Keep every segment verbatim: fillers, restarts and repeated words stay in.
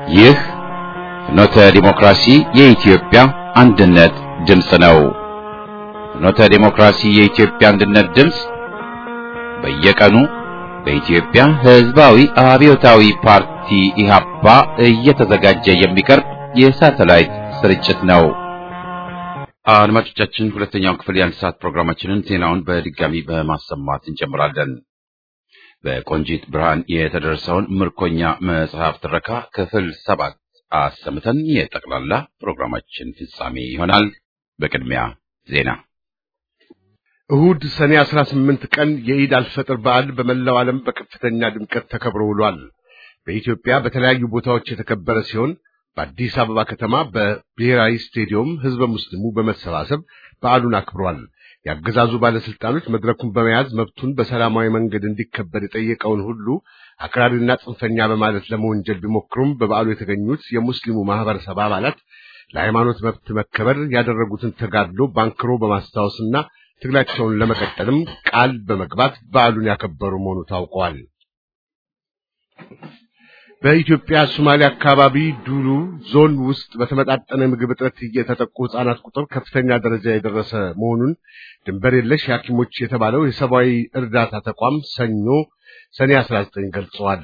ይህ ፍኖተ ዲሞክራሲ የኢትዮጵያ አንድነት ድምፅ ነው። ፍኖተ ዲሞክራሲ የኢትዮጵያ አንድነት ድምፅ በየቀኑ በኢትዮጵያ ሕዝባዊ አብዮታዊ ፓርቲ ኢህአፓ እየተዘጋጀ የሚቀርብ የሳተላይት ስርጭት ነው። አድማጮቻችን ሁለተኛው ክፍል የአንድ ሰዓት ፕሮግራማችንን ዜናውን በድጋሚ በማሰማት እንጀምራለን። በቆንጂት ብርሃን የተደረሰውን ምርኮኛ መጽሐፍ ትረካ ክፍል ሰባት አሰምተን የጠቅላላ ፕሮግራማችን ፍጻሜ ይሆናል። በቅድሚያ ዜና። እሁድ ሰኔ አስራ ስምንት ቀን የኢድ አልፈጥር በዓል በመላው ዓለም በከፍተኛ ድምቀት ተከብሮ ውሏል። በኢትዮጵያ በተለያዩ ቦታዎች የተከበረ ሲሆን በአዲስ አበባ ከተማ በብሔራዊ ስቴዲየም ህዝበ ሙስሊሙ በመሰባሰብ በዓሉን አክብሯል። ያገዛዙ ባለስልጣኖች መድረኩን በመያዝ መብቱን በሰላማዊ መንገድ እንዲከበር የጠየቀውን ሁሉ አክራሪና ጽንፈኛ በማለት ለመወንጀል ቢሞክሩም በበዓሉ የተገኙት የሙስሊሙ ማህበረሰብ አባላት ለሃይማኖት መብት መከበር ያደረጉትን ተጋድሎ ባንክሮ በማስታወስና ትግላቸውን ለመቀጠልም ቃል በመግባት በዓሉን ያከበሩ መሆኑ ታውቋል። በኢትዮጵያ ሶማሌ አካባቢ ዱሉ ዞን ውስጥ በተመጣጠነ ምግብ እጥረት የተጠቁ ህጻናት ቁጥር ከፍተኛ ደረጃ የደረሰ መሆኑን ድንበር የለሽ ሐኪሞች የተባለው የሰብአዊ እርዳታ ተቋም ሰኞ ሰኔ አስራ ዘጠኝ ገልጸዋል።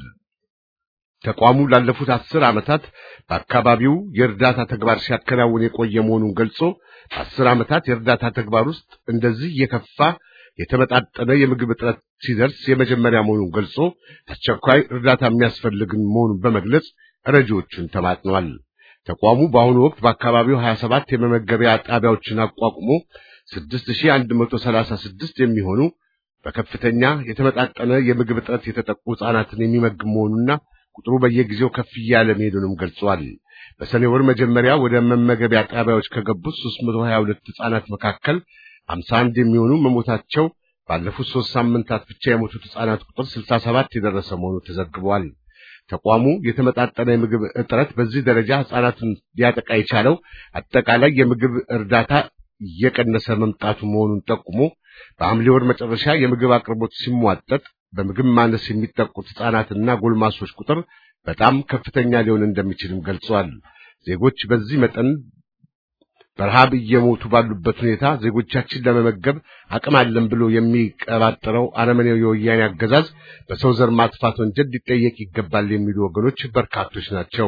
ተቋሙ ላለፉት አስር ዓመታት በአካባቢው የእርዳታ ተግባር ሲያከናውን የቆየ መሆኑን ገልጾ በአስር ዓመታት የእርዳታ ተግባር ውስጥ እንደዚህ የከፋ የተመጣጠነ የምግብ እጥረት ሲደርስ የመጀመሪያ መሆኑን ገልጾ አስቸኳይ እርዳታ የሚያስፈልግ መሆኑን በመግለጽ ረጂዎቹን ተማጥኗል። ተቋሙ በአሁኑ ወቅት በአካባቢው ሀያ ሰባት የመመገቢያ ጣቢያዎችን አቋቁሞ ስድስት ሺህ አንድ መቶ ሰላሳ ስድስት የሚሆኑ በከፍተኛ የተመጣጠነ የምግብ እጥረት የተጠቁ ህጻናትን የሚመግብ መሆኑና ቁጥሩ በየጊዜው ከፍ እያለ መሄዱንም ገልጿል። በሰኔ ወር መጀመሪያ ወደ መመገቢያ ጣቢያዎች ከገቡት ሦስት መቶ ሀያ ሁለት ህጻናት መካከል ሃምሳ አንድ የሚሆኑ መሞታቸው፣ ባለፉት ሦስት ሳምንታት ብቻ የሞቱት ህጻናት ቁጥር ስልሳ ሰባት የደረሰ መሆኑ ተዘግቧል። ተቋሙ የተመጣጠነ የምግብ እጥረት በዚህ ደረጃ ህጻናትን ሊያጠቃ የቻለው አጠቃላይ የምግብ እርዳታ እየቀነሰ መምጣቱ መሆኑን ጠቁሞ በሐምሌ ወር መጨረሻ የምግብ አቅርቦት ሲሟጠጥ በምግብ ማነስ የሚጠቁት ህጻናትና ጎልማሶች ቁጥር በጣም ከፍተኛ ሊሆን እንደሚችልም ገልጿል። ዜጎች በዚህ መጠን በረሃብ እየሞቱ ባሉበት ሁኔታ ዜጎቻችን ለመመገብ አቅም አለን ብሎ የሚቀባጥረው አረመኔው የወያኔ አገዛዝ በሰው ዘር ማጥፋት ወንጀል ሊጠየቅ ይገባል የሚሉ ወገኖች በርካቶች ናቸው።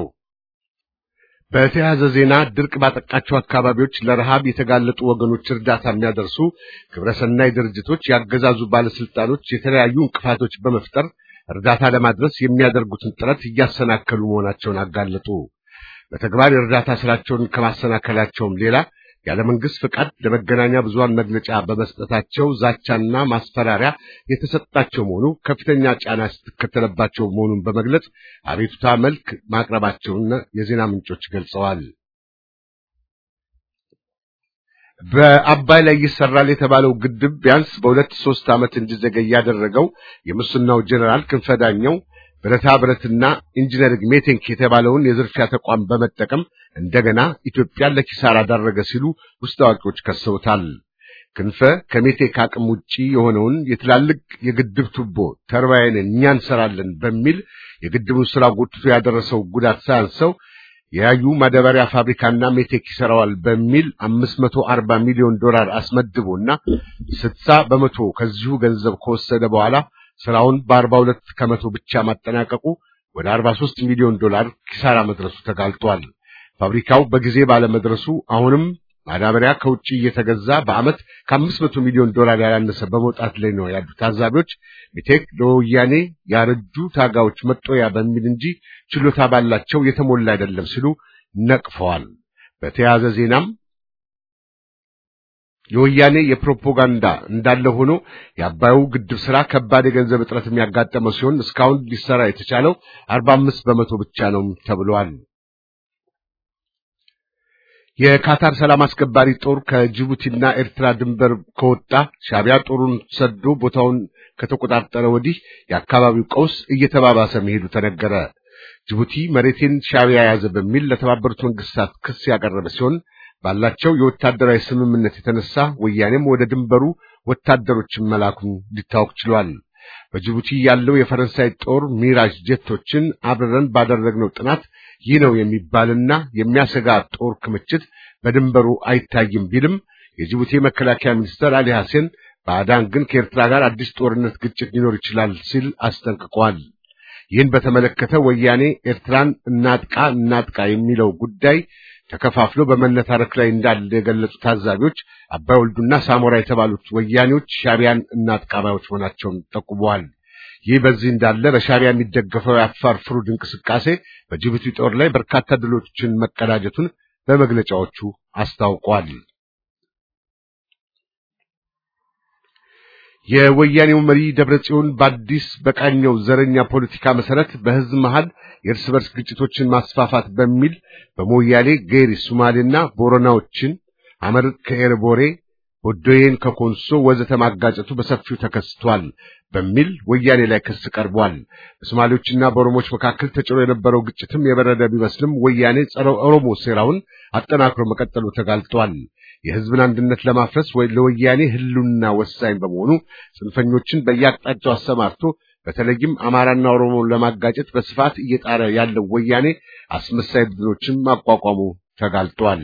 በተያያዘ ዜና ድርቅ ባጠቃቸው አካባቢዎች ለረሃብ የተጋለጡ ወገኖች እርዳታ የሚያደርሱ ግብረሰናይ ድርጅቶች ያገዛዙ ባለስልጣኖች የተለያዩ እንቅፋቶች በመፍጠር እርዳታ ለማድረስ የሚያደርጉትን ጥረት እያሰናከሉ መሆናቸውን አጋለጡ። በተግባር የእርዳታ ስራቸውን ከማሰናከላቸውም ሌላ ያለ መንግስት ፍቃድ ለመገናኛ ብዙሃን መግለጫ በመስጠታቸው ዛቻና ማስፈራሪያ የተሰጣቸው መሆኑ ከፍተኛ ጫና ስትከተለባቸው መሆኑን በመግለጽ አቤቱታ መልክ ማቅረባቸውን የዜና ምንጮች ገልጸዋል። በአባይ ላይ ይሰራል የተባለው ግድብ ቢያንስ በሁለት ሶስት ዓመት እንዲዘገይ ያደረገው የሙስናው ጀነራል ክንፈዳኛው ብረታ ብረትና ኢንጂነሪንግ ሜቴክ የተባለውን የዝርፊያ ተቋም በመጠቀም እንደገና ኢትዮጵያን ለኪሳራ ዳረገ ሲሉ ውስጥ አዋቂዎች ከሰውታል። ክንፈ ከሜቴክ አቅም ውጪ የሆነውን የትላልቅ የግድብ ቱቦ ተርባይን እኛ እንሰራለን በሚል የግድቡን ስራ ጎትቶ ያደረሰው ጉዳት ሳያንሰው የያዩ ማዳበሪያ ፋብሪካና ሜቴክ ይሰራዋል በሚል አምስት መቶ አርባ ሚሊዮን ዶላር አስመድቦና ስልሳ በመቶ ከዚሁ ገንዘብ ከወሰደ በኋላ ስራውን በአርባ ሁለት ከመቶ ብቻ ማጠናቀቁ ወደ አርባ ሦስት ሚሊዮን ዶላር ኪሳራ መድረሱ ተጋልጧል። ፋብሪካው በጊዜ ባለመድረሱ አሁንም ማዳበሪያ ከውጪ እየተገዛ በአመት ከአምስት መቶ ሚሊዮን ዶላር ያላነሰ በመውጣት ላይ ነው ያሉት ታዛቢዎች ሜቴክ ለወያኔ ያረጁ ታጋዎች መጦያ በሚል እንጂ ችሎታ ባላቸው የተሞላ አይደለም ሲሉ ነቅፈዋል። በተያያዘ ዜናም የወያኔ የፕሮፓጋንዳ እንዳለ ሆኖ የአባዩ ግድብ ስራ ከባድ የገንዘብ እጥረት የሚያጋጥመው ሲሆን እስካሁን ሊሰራ የተቻለው አርባ አምስት በመቶ ብቻ ነው ተብሏል። የካታር ሰላም አስከባሪ ጦር ከጅቡቲና ኤርትራ ድንበር ከወጣ ሻዕቢያ ጦሩን ሰዶ ቦታውን ከተቆጣጠረ ወዲህ የአካባቢው ቀውስ እየተባባሰ መሄዱ ተነገረ። ጅቡቲ መሬቴን ሻዕቢያ ያዘ በሚል ለተባበሩት መንግስታት ክስ ያቀረበ ሲሆን ባላቸው የወታደራዊ ስምምነት የተነሳ ወያኔም ወደ ድንበሩ ወታደሮችን መላኩን ሊታወቅ ችሏል። በጅቡቲ ያለው የፈረንሳይ ጦር ሚራጅ ጀቶችን አብረን ባደረግነው ጥናት ይህ ነው የሚባልና የሚያሰጋ ጦር ክምችት በድንበሩ አይታይም ቢልም የጅቡቲ መከላከያ ሚኒስትር አሊ ሐሰን ባዕዳን ግን ከኤርትራ ጋር አዲስ ጦርነት ግጭት ሊኖር ይችላል ሲል አስጠንቅቋል። ይህን በተመለከተ ወያኔ ኤርትራን እናጥቃ እናጥቃ የሚለው ጉዳይ ተከፋፍሎ በመነታረክ ላይ እንዳለ የገለጹ ታዛቢዎች አባይ ወልዱና ሳሞራ የተባሉት ወያኔዎች ሻዕቢያን እናጥቃ ባዮች ሆናቸውን ጠቁመዋል። ይህ በዚህ እንዳለ በሻዕቢያ የሚደገፈው የአፋር ፍሩድ እንቅስቃሴ በጅቡቲ ጦር ላይ በርካታ ድሎችን መቀዳጀቱን በመግለጫዎቹ አስታውቋል። የወያኔው መሪ ደብረጽዮን በአዲስ በቃኘው ዘረኛ ፖለቲካ መሰረት በህዝብ መሃል የእርስ በርስ ግጭቶችን ማስፋፋት በሚል በሞያሌ ጌሪ ሶማሌና ቦረናዎችን አመር ከኤርቦሬ ወዶዬን ከኮንሶ ወዘተ ማጋጨቱ በሰፊው ተከስቷል በሚል ወያኔ ላይ ክስ ቀርቧል። በሶማሌዎችና በኦሮሞዎች መካከል ተጭሮ የነበረው ግጭትም የበረደ ቢመስልም ወያኔ ጸረ ኦሮሞ ሴራውን አጠናክሮ መቀጠሉ ተጋልጧል። የህዝብን አንድነት ለማፍረስ ወይ ለወያኔ ህልውና ወሳኝ በመሆኑ ጽንፈኞችን በየአቅጣጫው አሰማርቶ በተለይም አማራና ኦሮሞን ለማጋጨት በስፋት እየጣረ ያለው ወያኔ አስመሳይ ቡድኖችን ማቋቋሙ ተጋልጧል።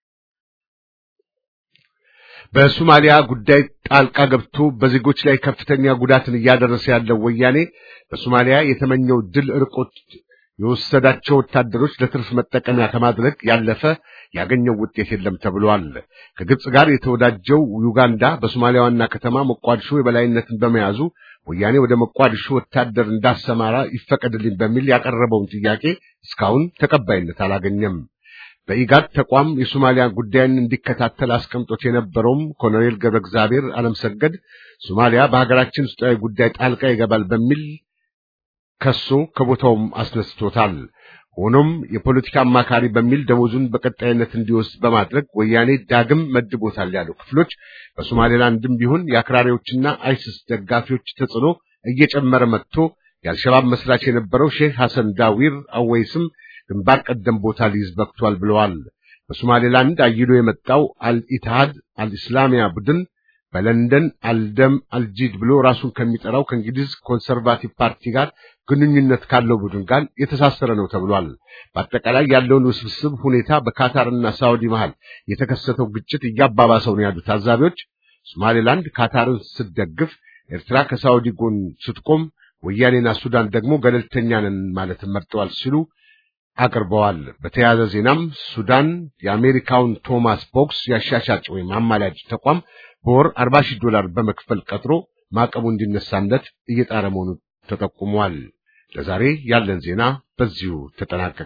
በሶማሊያ ጉዳይ ጣልቃ ገብቶ በዜጎች ላይ ከፍተኛ ጉዳትን እያደረሰ ያለው ወያኔ በሶማሊያ የተመኘው ድል ርቆት የወሰዳቸው ወታደሮች ለትርፍ መጠቀሚያ ከማድረግ ያለፈ ያገኘው ውጤት የለም ተብሏል። ከግብጽ ጋር የተወዳጀው ዩጋንዳ በሶማሊያ ዋና ከተማ ሞቃዲሾ የበላይነትን በመያዙ ወያኔ ወደ ሞቃዲሾ ወታደር እንዳሰማራ ይፈቀድልኝ በሚል ያቀረበውን ጥያቄ እስካሁን ተቀባይነት አላገኘም። በኢጋድ ተቋም የሶማሊያ ጉዳይን እንዲከታተል አስቀምጦት የነበረውም ኮሎኔል ገብረእግዚአብሔር አለምሰገድ ሶማሊያ በሀገራችን ውስጣዊ ጉዳይ ጣልቃ ይገባል በሚል ከሶ ከቦታውም አስነስቶታል። ሆኖም የፖለቲካ አማካሪ በሚል ደሞዙን በቀጣይነት እንዲወስድ በማድረግ ወያኔ ዳግም መድቦታል ያለው ክፍሎች በሶማሌላንድም ቢሆን የአክራሪዎችና አይሲስ ደጋፊዎች ተጽዕኖ እየጨመረ መጥቶ የአልሸባብ መስራች የነበረው ሼህ ሐሰን ዳዊር አወይስም ግንባር ቀደም ቦታ ሊይዝ በቅቷል ብለዋል። በሶማሌላንድ አይሎ የመጣው አልኢትሃድ አልኢስላሚያ ቡድን በለንደን አልደም አልጂድ ብሎ ራሱን ከሚጠራው ከእንግሊዝ ኮንሰርቫቲቭ ፓርቲ ጋር ግንኙነት ካለው ቡድን ጋር የተሳሰረ ነው ተብሏል። በአጠቃላይ ያለውን ውስብስብ ሁኔታ በካታርና ሳውዲ መሃል የተከሰተው ግጭት እያባባሰው ነው ያሉት ታዛቢዎች ሶማሌላንድ ካታርን ስትደግፍ፣ ኤርትራ ከሳውዲ ጎን ስትቆም፣ ወያኔና ሱዳን ደግሞ ገለልተኛ ነን ማለት መርጠዋል ሲሉ አቅርበዋል። በተያያዘ ዜናም ሱዳን የአሜሪካውን ቶማስ ቦክስ ያሻሻጭ ወይም አማላጅ ተቋም በወር አርባ ሺህ ዶላር በመክፈል ቀጥሮ ማዕቀቡ እንዲነሳለት እየጣረ መሆኑ ተጠቁሟል። ለዛሬ ያለን ዜና በዚሁ ተጠናቀቀ።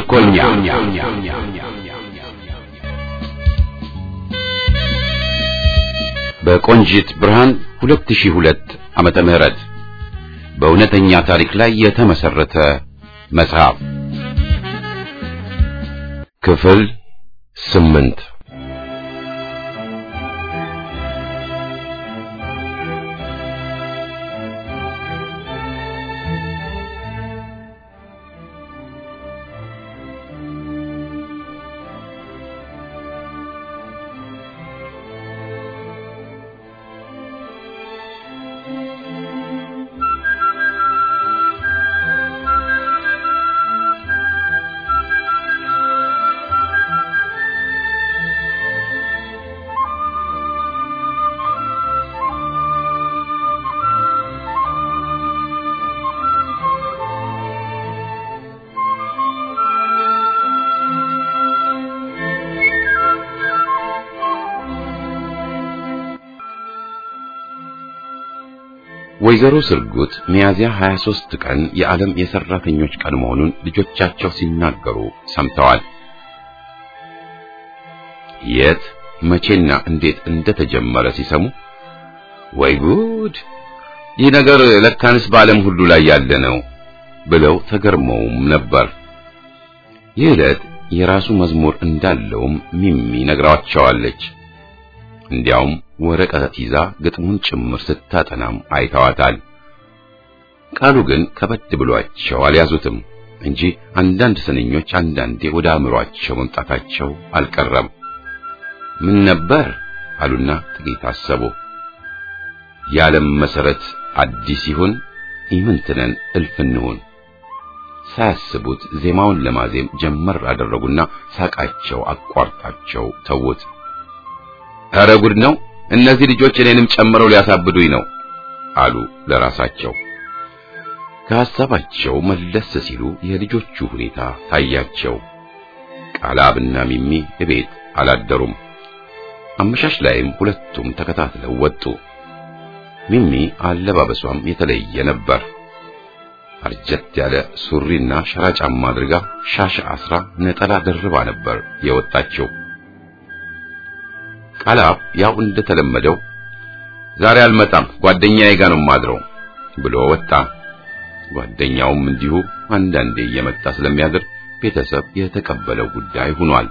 ምርኮኛ በቆንጂት ብርሃን ሁለት ሺህ ሁለት ዓመተ ምህረት በእውነተኛ ታሪክ ላይ የተመሰረተ መጽሐፍ ክፍል ስምንት ወይዘሮ ስርጉት ሚያዝያ ሃያ ሦስት ቀን የዓለም የሰራተኞች ቀን መሆኑን ልጆቻቸው ሲናገሩ ሰምተዋል። የት መቼና እንዴት እንደተጀመረ ሲሰሙ ወይ ጉድ ይህ ነገር ለካንስ በዓለም ሁሉ ላይ ያለ ነው ብለው ተገርመውም ነበር። ይህ ዕለት የራሱ መዝሙር እንዳለውም ሚሚ ነግራቸዋለች። እንዲያውም ወረቀት ይዛ ግጥሙን ጭምር ስታጠናም አይተዋታል። ቃሉ ግን ከበድ ብሏቸው አልያዙትም እንጂ አንዳንድ ስንኞች አንዳንዴ ወደ አእምሯቸው መምጣታቸው አልቀረም። ምን ነበር አሉና ጥቂት አሰቡ። የዓለም መሰረት አዲስ ይሁን ኢምንትነን እልፍ እንሁን። ሳያስቡት ዜማውን ለማዜም ጀመር አደረጉና ሳቃቸው አቋርጣቸው ተውት። ኧረ ጉድ ነው! እነዚህ ልጆች እኔንም ጨምረው ሊያሳብዱኝ ነው አሉ ለራሳቸው። ከሐሳባቸው መለስ ሲሉ የልጆቹ ሁኔታ ታያቸው። ቃላብና ሚሚ እቤት አላደሩም። አመሻሽ ላይም ሁለቱም ተከታትለው ወጡ። ሚሚ አለባበሷም የተለየ ነበር። አርጀት ያለ ሱሪና ሸራ ጫማ አድርጋ ሻሽ አስራ ነጠላ ደርባ ነበር የወጣችው። ቃላብ ያው እንደተለመደው ዛሬ አልመጣም ጓደኛዬ ጋር ነው ማድረው ብሎ ወጣ። ጓደኛውም እንዲሁ አንዳንዴ እየመጣ ስለሚያድር ቤተሰብ የተቀበለው ጉዳይ ሆኗል።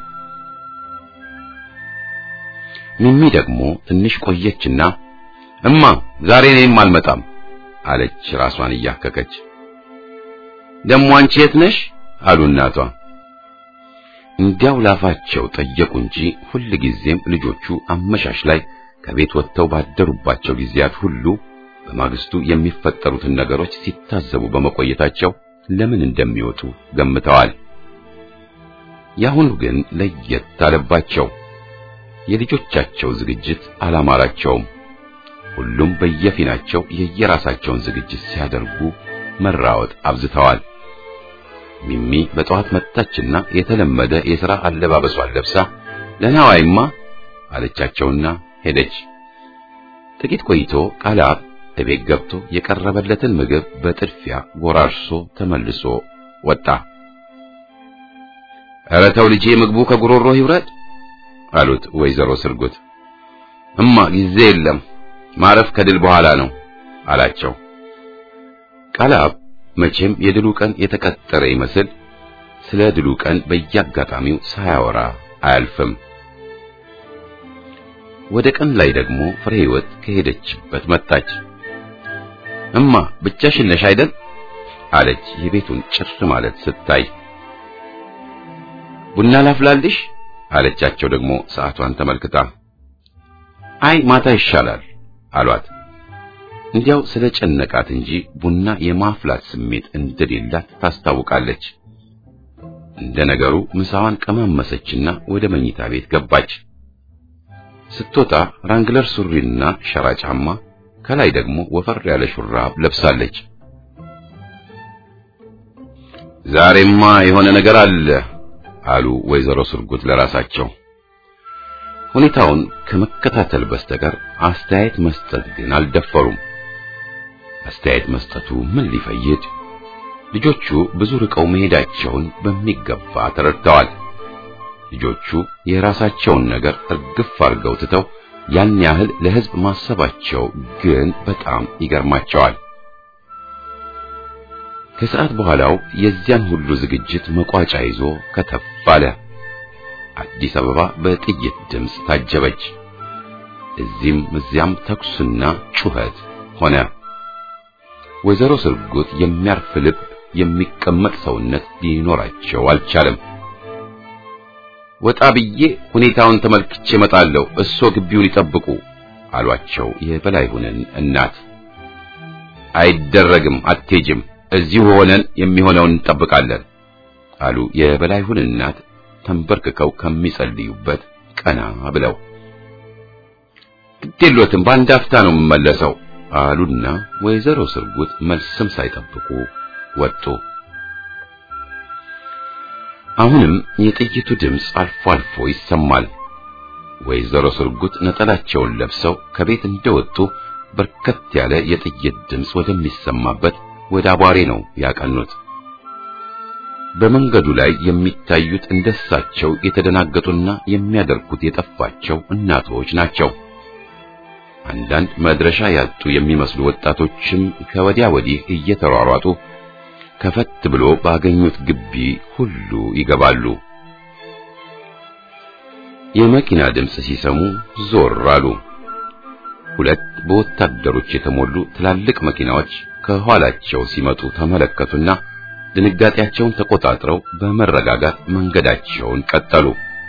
ሚሚ ደግሞ ትንሽ ቆየችና እማ ዛሬ እኔም አልመጣም አለች ራሷን እያከከች። ደሞ አንቺ የት ነሽ አሉ እናቷ። እንዲያው ላፋቸው ጠየቁ እንጂ ሁሉ ጊዜም ልጆቹ አመሻሽ ላይ ከቤት ወጥተው ባደሩባቸው ጊዜያት ሁሉ በማግስቱ የሚፈጠሩትን ነገሮች ሲታዘቡ በመቆየታቸው ለምን እንደሚወጡ ገምተዋል። ያሁኑ ግን ለየት አለባቸው። የልጆቻቸው ዝግጅት አላማራቸውም። ሁሉም በየፊናቸው የየራሳቸውን ዝግጅት ሲያደርጉ መራወጥ አብዝተዋል። ሚሚ በጠዋት መጣችና የተለመደ የሥራ አለባበሷን ለብሳ ለናዋይማ አለቻቸውና ሄደች። ጥቂት ቆይቶ ቃላብ እቤት ገብቶ የቀረበለትን ምግብ በጥድፊያ ጎራርሶ ተመልሶ ወጣ። ኧረ ተው ልጄ ምግቡ ከጉሮሮ ይውረድ አሉት ወይዘሮ ስርጉት። እማ ጊዜ የለም ማረፍ ከድል በኋላ ነው አላቸው። ቃላብ መቼም የድሉ ቀን የተቀጠረ ይመስል ስለ ድሉ ቀን በየአጋጣሚው ሳያወራ አያልፍም። ወደ ቀን ላይ ደግሞ ፍሬ ሕይወት ከሄደችበት መጣች። እማ ብቻሽን ነሽ አይደል አለች የቤቱን ጭር ማለት ስታይ። ቡና ላፍላልሽ አለቻቸው ደግሞ ሰዓቷን ተመልክታ። አይ ማታ ይሻላል አሏት። እንዲያው ስለጨነቃት እንጂ ቡና የማፍላት ስሜት እንደሌላት ታስታውቃለች። እንደ ነገሩ ምሳዋን ቀማመሰችና ወደ መኝታ ቤት ገባች። ስትወጣ ራንግለር ሱሪና ሸራ ጫማ ከላይ ደግሞ ወፈር ያለ ሹራብ ለብሳለች። ዛሬማ የሆነ ነገር አለ አሉ ወይዘሮ ስርጉት ለራሳቸው። ሁኔታውን ከመከታተል በስተቀር አስተያየት መስጠት ግን አልደፈሩም። አስተያየት መስጠቱ ምን ሊፈይድ? ልጆቹ ብዙ ርቀው መሄዳቸውን በሚገባ ተረድተዋል። ልጆቹ የራሳቸውን ነገር እርግፍ አድርገው ትተው ያን ያህል ለሕዝብ ማሰባቸው ግን በጣም ይገርማቸዋል። ከሰዓት በኋላው የዚያን ሁሉ ዝግጅት መቋጫ ይዞ ከተፍ አለ። አዲስ አበባ በጥይት ድምፅ ታጀበች። እዚህም እዚያም ተኩስና ጩኸት ሆነ። ወይዘሮ ስርጉት የሚያርፍ ልብ የሚቀመጥ ሰውነት ሊኖራቸው አልቻለም። ወጣ ብዬ ሁኔታውን ተመልክቼ እመጣለሁ፣ እሶ ግቢውን ይጠብቁ አሏቸው የበላይሁንን እናት። አይደረግም፣ አትሄጂም፣ እዚሁ ሆነን የሚሆነውን እንጠብቃለን አሉ የበላይሁን እናት ተንበርክከው ከሚጸልዩበት ቀና ብለው። ግዴሎትም በአንድ አፍታ ነው የምመለሰው አሉና ወይዘሮ ስርጉት መልስም ሳይጠብቁ ወጡ። አሁንም የጥይቱ ድምፅ አልፎ አልፎ ይሰማል። ወይዘሮ ስርጉት ነጠላቸውን ለብሰው ከቤት እንደወጡ በርከት ያለ የጥይት ድምፅ ወደሚሰማበት ወደ አቧሬ ነው ያቀኑት። በመንገዱ ላይ የሚታዩት እንደሳቸው የተደናገጡና የሚያደርጉት የጠፋቸው እናቶች ናቸው። አንዳንድ መድረሻ ያጡ የሚመስሉ ወጣቶችም ከወዲያ ወዲህ እየተሯሯጡ ከፈት ብሎ ባገኙት ግቢ ሁሉ ይገባሉ። የመኪና ድምፅ ሲሰሙ ዞር አሉ። ሁለት በወታደሮች የተሞሉ ትላልቅ መኪናዎች ከኋላቸው ሲመጡ ተመለከቱና ድንጋጤያቸውን ተቆጣጥረው በመረጋጋት መንገዳቸውን ቀጠሉ።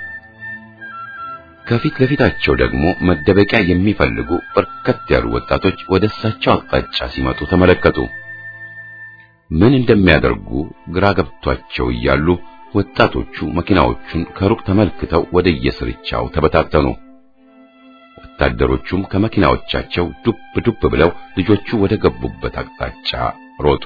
ከፊት ለፊታቸው ደግሞ መደበቂያ የሚፈልጉ በርከት ያሉ ወጣቶች ወደ እሳቸው አቅጣጫ ሲመጡ ተመለከቱ። ምን እንደሚያደርጉ ግራ ገብቷቸው እያሉ ወጣቶቹ መኪናዎቹን ከሩቅ ተመልክተው ወደ የስርቻው ተበታተኑ። ወታደሮቹም ከመኪናዎቻቸው ዱብ ዱብ ብለው ልጆቹ ወደ ገቡበት አቅጣጫ ሮጡ።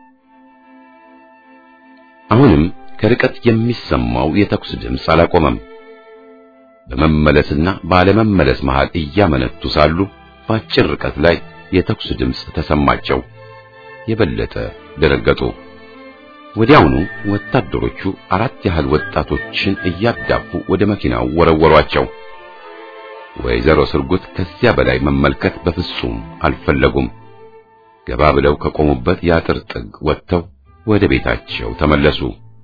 አሁንም ከርቀት የሚሰማው የተኩስ ድምፅ አላቆመም። በመመለስና ባለመመለስ መሃል እያመነቱ ሳሉ በአጭር ርቀት ላይ የተኩስ ድምፅ ተሰማቸው። የበለጠ ደረገጡ። ወዲያውኑ ወታደሮቹ አራት ያህል ወጣቶችን እያዳፉ ወደ መኪናው ወረወሯቸው። ወይዘሮ ስርጉት ከዚያ በላይ መመልከት በፍጹም አልፈለጉም። ገባ ብለው ከቆሙበት የአጥር ጥግ ወጥተው ወደ ቤታቸው ተመለሱ።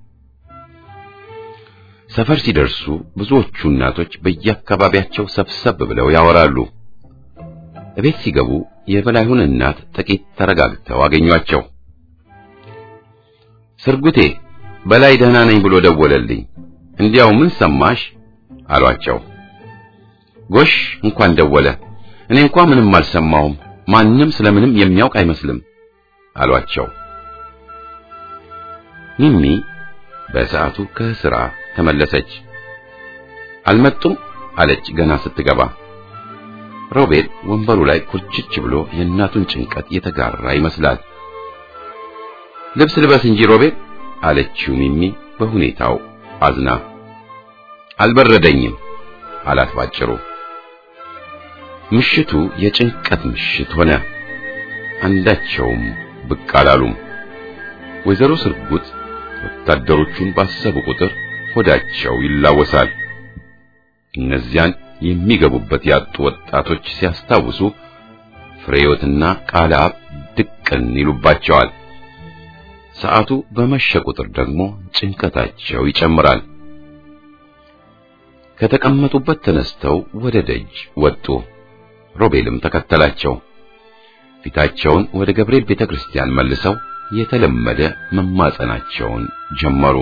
ሰፈር ሲደርሱ ብዙዎቹ እናቶች በየአካባቢያቸው ሰብሰብ ብለው ያወራሉ። እቤት ሲገቡ የበላይሁን እናት ጥቂት ተረጋግተው አገኟቸው። ስርጉቴ በላይ ደህና ነኝ ብሎ ደወለልኝ፣ እንዲያው ምን ሰማሽ አሏቸው። ጎሽ እንኳን ደወለ፣ እኔ እንኳን ምንም አልሰማሁም፣ ማንንም ስለምንም የሚያውቅ አይመስልም አሏቸው። ሚሚ በሰዓቱ ከስራ ተመለሰች። አልመጡም አለች ገና ስትገባ። ሮቤል ወንበሩ ላይ ኩርችች ብሎ የእናቱን ጭንቀት የተጋራ ይመስላል። ልብስ ልበስ እንጂ ሮቤል አለችው ሚሚ በሁኔታው አዝና። አልበረደኝም አላት ባጭሩ። ምሽቱ የጭንቀት ምሽት ሆነ። አንዳቸውም ብቅ አላሉም። ወይዘሮ ስርጉት ወታደሮቹን ባሰቡ ቁጥር ሆዳቸው ይላወሳል። እነዚያን የሚገቡበት ያጡ ወጣቶች ሲያስታውሱ ፍሬዮትና ቃላብ ድቅን ይሉባቸዋል። ሰዓቱ በመሸ ቁጥር ደግሞ ጭንቀታቸው ይጨምራል። ከተቀመጡበት ተነስተው ወደ ደጅ ወጡ። ሮቤልም ተከተላቸው። ፊታቸውን ወደ ገብርኤል ቤተክርስቲያን መልሰው የተለመደ መማጸናቸውን ጀመሩ።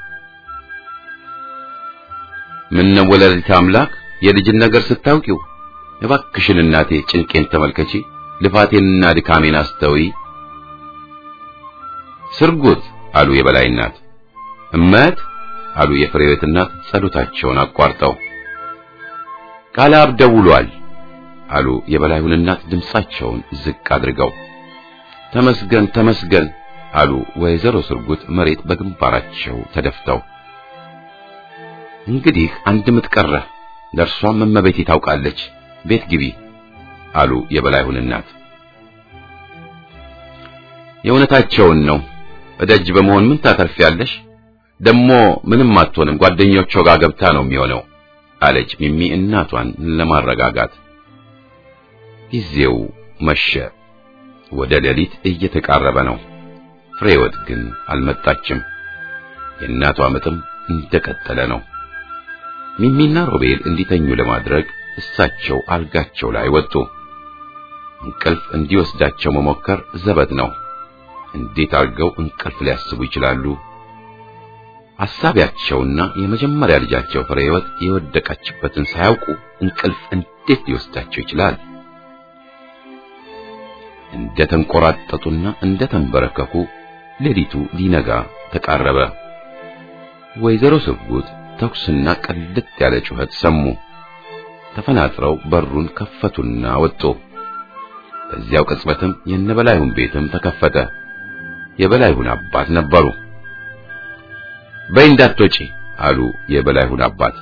ምን ነው ወላዲተ አምላክ የልጅን ነገር ስታውቂው እባክሽን እናቴ ጭንቄን ተመልከቺ፣ ልፋቴንና ድካሜን አስተውይ። ስርጉት አሉ የበላይ እናት። እመት አሉ የፍሬዎት እናት ጸሎታቸውን አቋርጠው። ቃላብ ደውሏል አሉ የበላዩን እናት ድምጻቸውን ዝቅ አድርገው። ተመስገን ተመስገን አሉ ወይዘሮ ስርጉት መሬት በግንባራቸው ተደፍተው። እንግዲህ አንድ ምትቀረ ለርሷም እመቤቴ ታውቃለች፣ ቤት ግቢ አሉ የበላዩን እናት። የእውነታቸውን ነው። እደጅ በመሆን ምን ታተርፊያለሽ? ደሞ ምንም አትሆንም፣ ጓደኞቿ ጋር ገብታ ነው የሚሆነው አለች ሚሚ እናቷን ለማረጋጋት። ጊዜው መሸ። ወደ ሌሊት እየተቃረበ ነው። ፍሬህይወት ግን አልመጣችም። የእናቷ ምጥም እንደቀጠለ ነው። ሚሚና ሮቤል እንዲተኙ ለማድረግ እሳቸው አልጋቸው ላይ ወጡ። እንቅልፍ እንዲወስዳቸው መሞከር ዘበት ነው። እንዴት አድርገው እንቅልፍ ሊያስቡ ይችላሉ? አሳቢያቸውና የመጀመሪያ ልጃቸው ፍሬህይወት የወደቀችበትን ሳያውቁ እንቅልፍ እንዴት ሊወስዳቸው ይችላል? እንደ ተንቆራጠጡና እንደ ተንበረከኩ ሌሊቱ ሊነጋ ተቃረበ። ወይዘሮ ስርጉት ተኩስና ቀልጥ ያለ ጩኸት ሰሙ። ተፈናጥረው በሩን ከፈቱና ወጡ። በዚያው ቅጽበትም የነበላዩን ቤትም ተከፈተ። የበላዩን አባት ነበሩ። በይ እንዳትወጪ አሉ የበላዩን አባት።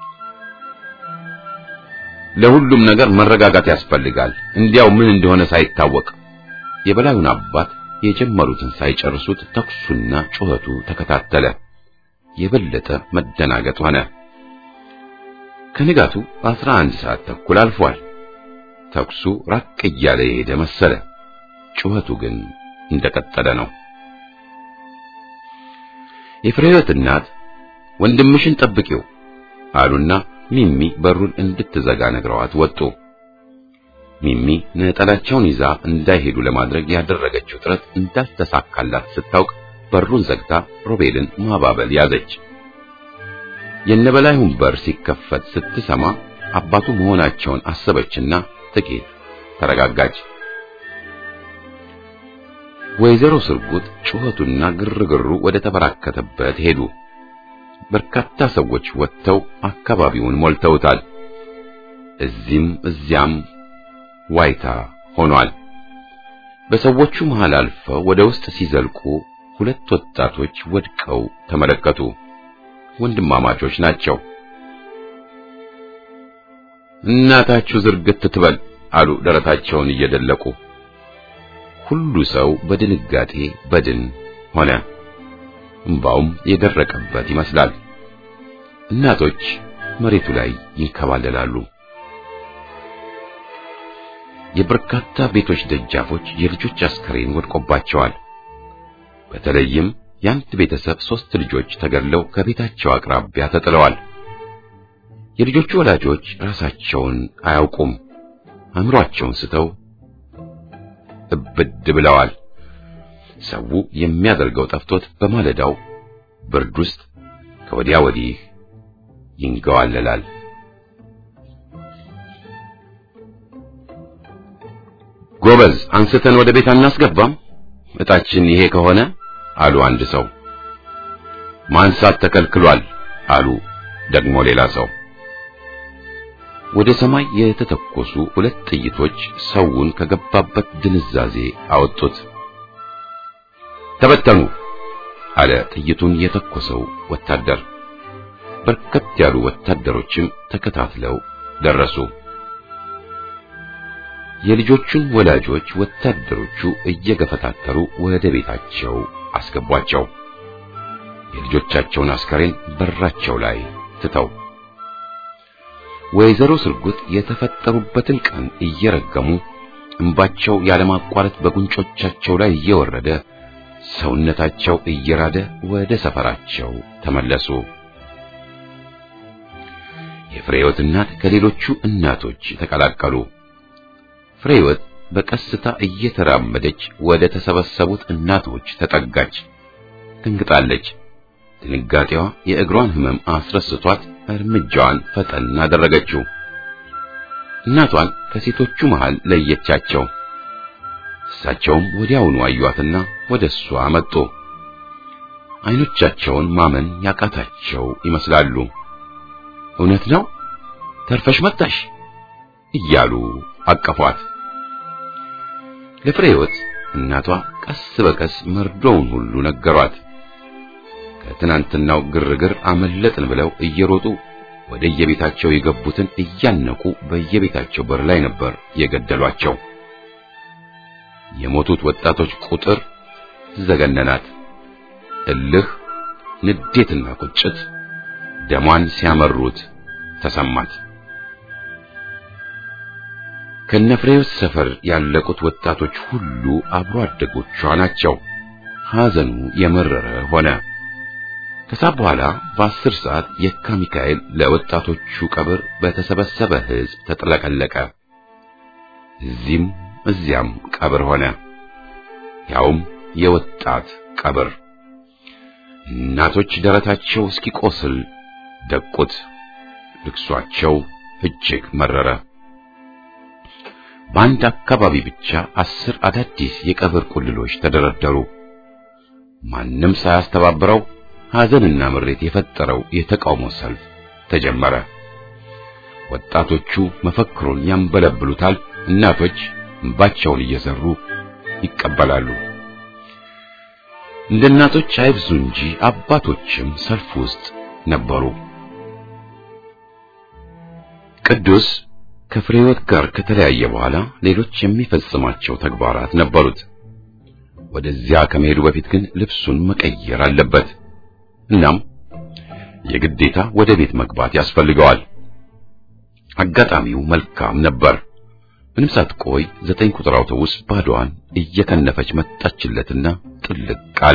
ለሁሉም ነገር መረጋጋት ያስፈልጋል፣ እንዲያው ምን እንደሆነ ሳይታወቅ። የበላዩን አባት የጀመሩትን ሳይጨርሱት ተኩሱና ጩኸቱ ተከታተለ። የበለጠ መደናገጥ ሆነ። ከንጋቱ አስራ አንድ ሰዓት ተኩል አልፏል። ተኩሱ ራቅ እያለ የሄደ መሰለ። ጩኸቱ ግን እንደቀጠለ ነው። የፍሬህይወት እናት ወንድምሽን ጠብቂው አሉና ሚሚ በሩን እንድትዘጋ ነግረዋት ወጡ። ሚሚ ነጠላቸውን ይዛ እንዳይሄዱ ለማድረግ ያደረገችው ጥረት እንዳልተሳካላት ስታውቅ በሩን ዘግታ ሮቤልን ማባበል ያዘች። የነበላዩን በር ሲከፈት ስትሰማ አባቱ መሆናቸውን አሰበችና ጥቂት ተረጋጋች። ወይዘሮ ስርጉት ጩኸቱና ግርግሩ ወደ ተበራከተበት ሄዱ። በርካታ ሰዎች ወጥተው አካባቢውን ሞልተውታል። እዚህም እዚያም ዋይታ ሆኗል። በሰዎቹ መሃል አልፈው ወደ ውስጥ ሲዘልቁ ሁለት ወጣቶች ወድቀው ተመለከቱ። ወንድማማቾች ናቸው። እናታችሁ ዝርግት ትበል አሉ ደረታቸውን እየደለቁ። ሁሉ ሰው በድንጋጤ በድን ሆነ። እንባውም የደረቀበት ይመስላል። እናቶች መሬቱ ላይ ይንከባለላሉ። የበርካታ ቤቶች ደጃፎች የልጆች አስከሬን ወድቆባቸዋል። በተለይም የአንድ ቤተሰብ ሶስት ልጆች ተገድለው ከቤታቸው አቅራቢያ ተጥለዋል። የልጆቹ ወላጆች ራሳቸውን አያውቁም። አእምሮአቸውን ስተው እብድ ብለዋል። ሰው የሚያደርገው ጠፍቶት በማለዳው ብርድ ውስጥ ከወዲያ ወዲህ ይንገዋለላል። ጎበዝ አንስተን ወደ ቤት አናስገባም፣ እጣችን ይሄ ከሆነ አሉ አንድ ሰው። ማንሳት ተከልክሏል አሉ ደግሞ ሌላ ሰው። ወደ ሰማይ የተተኮሱ ሁለት ጥይቶች ሰውን ከገባበት ድንዛዜ አወጡት። ተበተኑ አለ ጥይቱን የተኮሰው ወታደር። በርከት ያሉ ወታደሮችም ተከታትለው ደረሱ። የልጆቹን ወላጆች ወታደሮቹ እየገፈታተሩ ወደ ቤታቸው አስገቧቸው። የልጆቻቸውን አስከሬን በራቸው ላይ ትተው ወይዘሮ ስርጉት የተፈጠሩበትን ቀን እየረገሙ እንባቸው ያለማቋረጥ በጉንጮቻቸው ላይ እየወረደ ሰውነታቸው እየራደ ወደ ሰፈራቸው ተመለሱ። የፍሬህይወት እናት ከሌሎቹ እናቶች ተቀላቀሉ። ፍሬህይወት በቀስታ እየተራመደች ወደ ተሰበሰቡት እናቶች ተጠጋች። ትንግጣለች። ድንጋጤዋ የእግሯን ህመም አስረስቷት እርምጃዋን ፈጠን አደረገችው። እናቷን ከሴቶቹ መሃል ለየቻቸው። እሳቸውም ወዲያውኑ አዩአትና ወደሷ መጡ። አይኖቻቸውን ማመን ያቃታቸው ይመስላሉ። እውነት ነው ተርፈሽ መጣሽ እያሉ አቀፏት። ለፍሬህይወት እናቷ ቀስ በቀስ መርዶውን ሁሉ ነገሯት። ከትናንትናው ግርግር አመለጥን ብለው እየሮጡ ወደ የቤታቸው የገቡትን እያነቁ በየቤታቸው በር ላይ ነበር የገደሏቸው። የሞቱት ወጣቶች ቁጥር ዘገነናት። እልህ፣ ንዴትና ቁጭት ደሟን ሲያመሩት ተሰማት። ከነፍሬው ሰፈር ያለቁት ወጣቶች ሁሉ አብሮ አደጎቿ ናቸው። ሐዘኑ የመረረ ሆነ። ከሳብ በኋላ በአስር ሰዓት የካ ሚካኤል ለወጣቶቹ ቀብር በተሰበሰበ ሕዝብ ተጥለቀለቀ። እዚህም እዚያም ቀብር ሆነ። ያውም የወጣት ቀብር። እናቶች ደረታቸው እስኪቆስል ደቁት። ልቅሷቸው እጅግ መረረ። በአንድ አካባቢ ብቻ አስር አዳዲስ የቀብር ቁልሎች ተደረደሩ። ማንም ሳያስተባብረው ሐዘንና ምሬት የፈጠረው የተቃውሞ ሰልፍ ተጀመረ። ወጣቶቹ መፈክሩን ያንበለብሉታል። እናቶች እንባቸውን እየዘሩ ይቀበላሉ። እንደ እናቶች አይብዙ እንጂ አባቶችም ሰልፍ ውስጥ ነበሩ። ቅዱስ ከፍሬወት ጋር ከተለያየ በኋላ ሌሎች የሚፈጽማቸው ተግባራት ነበሩት። ወደዚያ ከመሄዱ በፊት ግን ልብሱን መቀየር አለበት። እናም የግዴታ ወደ ቤት መግባት ያስፈልገዋል። አጋጣሚው መልካም ነበር። ምንም ሳትቆይ ዘጠኝ ቁጥር አውቶቡስ ባዶዋን እየከነፈች መጣችለትና ጥልቅ አለ።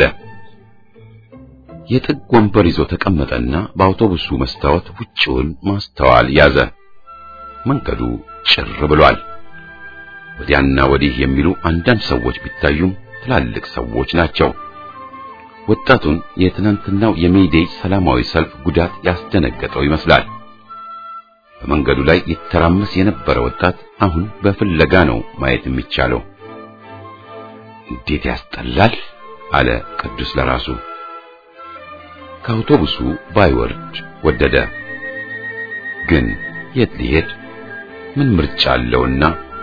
የጥግ ወንበር ይዞ ተቀመጠና በአውቶቡሱ መስታወት ውጭውን ማስተዋል ያዘ። መንገዱ ጭር ብሏል። ወዲያና ወዲህ የሚሉ አንዳንድ ሰዎች ቢታዩም ትላልቅ ሰዎች ናቸው። ወጣቱን የትናንትናው የሜይዴይ ሰላማዊ ሰልፍ ጉዳት ያስደነገጠው ይመስላል። በመንገዱ ላይ ይተራመስ የነበረ ወጣት አሁን በፍለጋ ነው ማየት የሚቻለው። እንዴት ያስጠላል አለ ቅዱስ ለራሱ። ከአውቶቡሱ ባይወርድ ወደደ። ግን የት ሊሄድ? ምን ምርጫ አለውና?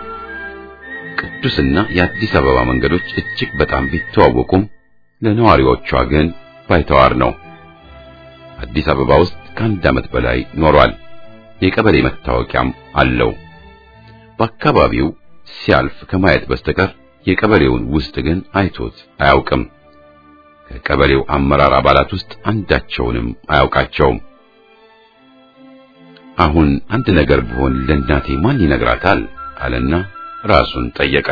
ቅዱስና የአዲስ አበባ መንገዶች እጅግ በጣም ቢተዋወቁም ለነዋሪዎቿ ግን ባይተዋር ነው። አዲስ አበባ ውስጥ ከአንድ ዓመት በላይ ኖሯል። የቀበሌ መታወቂያም አለው። በአካባቢው ሲያልፍ ከማየት በስተቀር የቀበሌውን ውስጥ ግን አይቶት አያውቅም። ከቀበሌው አመራር አባላት ውስጥ አንዳቸውንም አያውቃቸውም። አሁን አንድ ነገር ቢሆን ለእናቴ ማን ይነግራታል አለና ራሱን ጠየቀ።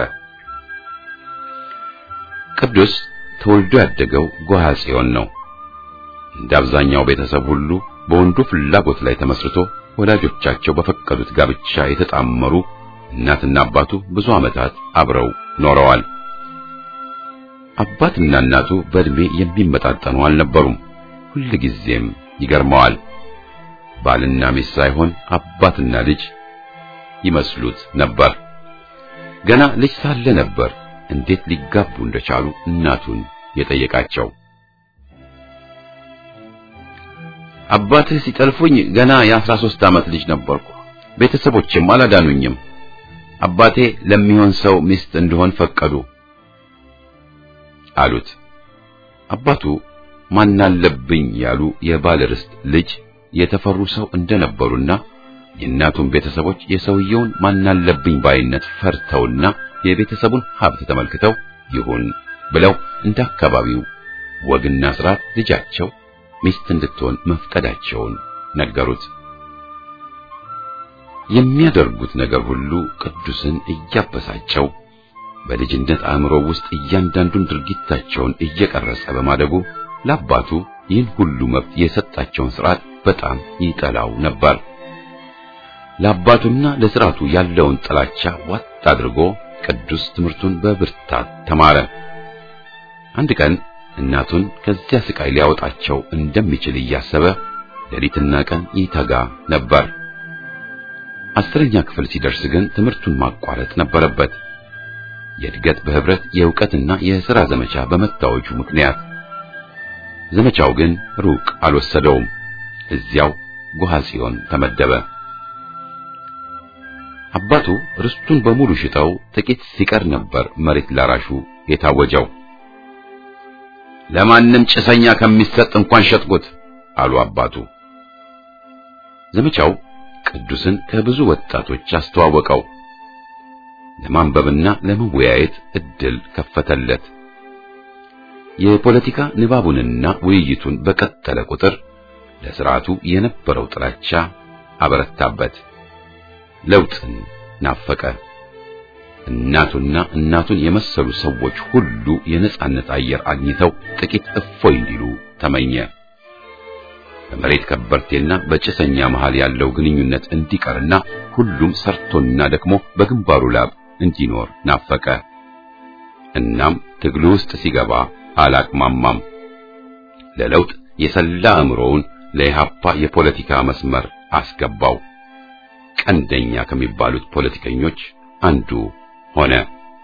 ቅዱስ ተወልዶ ያደገው ጎሃ ጽዮን ነው። እንደ አብዛኛው ቤተሰብ ሁሉ በወንዱ ፍላጎት ላይ ተመስርቶ ወላጆቻቸው በፈቀዱት ጋብቻ የተጣመሩ እናትና አባቱ ብዙ ዓመታት አብረው ኖረዋል። አባትና እናቱ በእድሜ የሚመጣጠኑ አልነበሩም። ሁልጊዜም ይገርመዋል። ባልና ሚስት ሳይሆን አባትና ልጅ ይመስሉት ነበር። ገና ልጅ ሳለ ነበር እንዴት ሊጋቡ እንደቻሉ እናቱን የጠየቃቸው። አባትህ ሲጠልፉኝ ገና የአስራ ሦስት ዓመት ልጅ ነበርኩ። ቤተሰቦቼም አላዳኑኝም። አባቴ ለሚሆን ሰው ሚስት እንደሆን ፈቀዱ አሉት። አባቱ ማናለብኝ ያሉ የባለ ርስት ልጅ የተፈሩ ሰው እንደነበሩና የእናቱን ቤተሰቦች የሰውየውን ማናለብኝ ባይነት ፈርተውና የቤተሰቡን ሀብት ተመልክተው ይሁን ብለው እንደ አካባቢው ወግና ሥርዓት ልጃቸው ሚስት እንድትሆን መፍቀዳቸውን ነገሩት። የሚያደርጉት ነገር ሁሉ ቅዱስን እያበሳጨው በልጅነት አእምሮ ውስጥ እያንዳንዱን ድርጊታቸውን እየቀረጸ በማደጉ ለአባቱ ይህን ሁሉ መብት የሰጣቸውን ሥርዓት በጣም ይጠላው ነበር። ለአባቱና ለሥርዓቱ ያለውን ጥላቻ ዋጥ አድርጎ ቅዱስ ትምህርቱን በብርታት ተማረ። አንድ ቀን እናቱን ከዚያ ስቃይ ሊያወጣቸው እንደሚችል እያሰበ ሌሊትና ቀን ይተጋ ነበር። አስረኛ ክፍል ሲደርስ ግን ትምህርቱን ማቋረጥ ነበረበት። የእድገት በህብረት የእውቀትና የሥራ ዘመቻ በመታወጁ ምክንያት። ዘመቻው ግን ሩቅ አልወሰደውም። እዚያው ጎሃ ጽዮን ተመደበ። አባቱ ርስቱን በሙሉ ሽጠው ጥቂት ሲቀር ነበር መሬት ላራሹ የታወጀው። ለማንም ጭሰኛ ከሚሰጥ እንኳን ሸጥኩት አሉ አባቱ። ዘመቻው ቅዱስን ከብዙ ወጣቶች አስተዋወቀው። ለማንበብና ለመወያየት እድል ከፈተለት። የፖለቲካ ንባቡንና ውይይቱን በቀጠለ ቁጥር ለሥርዓቱ የነበረው ጥላቻ አበረታበት። ለውጥን ናፈቀ። እናቱና እናቱን የመሰሉ ሰዎች ሁሉ የነጻነት አየር አግኝተው ጥቂት እፎይ እንዲሉ ተመኘ። በመሬት ከበርቴና በጭሰኛ መሃል ያለው ግንኙነት እንዲቀርና ሁሉም ሰርቶና ደክሞ በግንባሩ ላብ እንዲኖር ናፈቀ። እናም ትግሉ ውስጥ ሲገባ አላቅማማም። ለለውጥ የሰላ አእምሮውን ለኢህአፓ የፖለቲካ መስመር አስገባው። ቀንደኛ ከሚባሉት ፖለቲከኞች አንዱ ሆነ።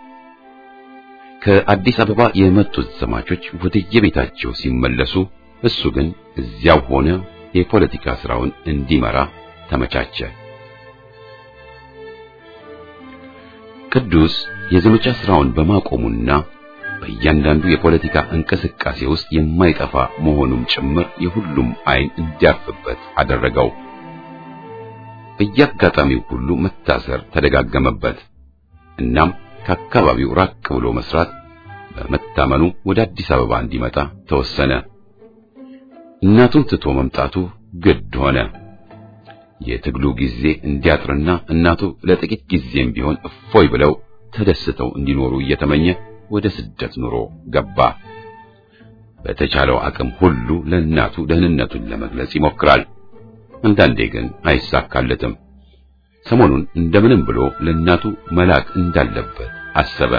ከአዲስ አበባ የመጡት ዘማቾች ወደ የቤታቸው ሲመለሱ እሱ ግን እዚያው ሆነ የፖለቲካ ስራውን እንዲመራ ተመቻቸ። ቅዱስ የዘመቻ ስራውን በማቆሙና በእያንዳንዱ የፖለቲካ እንቅስቃሴ ውስጥ የማይጠፋ መሆኑም ጭምር የሁሉም አይን እንዲያርፍበት አደረገው። በየአጋጣሚው ሁሉ መታሰር ተደጋገመበት። እናም ከአካባቢው ራቅ ብሎ መስራት በመታመኑ ወደ አዲስ አበባ እንዲመጣ ተወሰነ። እናቱን ትቶ መምጣቱ ግድ ሆነ። የትግሉ ጊዜ እንዲያጥርና እናቱ ለጥቂት ጊዜም ቢሆን እፎይ ብለው ተደስተው እንዲኖሩ እየተመኘ ወደ ስደት ኑሮ ገባ። በተቻለው አቅም ሁሉ ለእናቱ ደህንነቱን ለመግለጽ ይሞክራል። አንዳንዴ ግን አይሳካለትም። ሰሞኑን እንደምንም ብሎ ለእናቱ መላክ እንዳለበት አሰበ።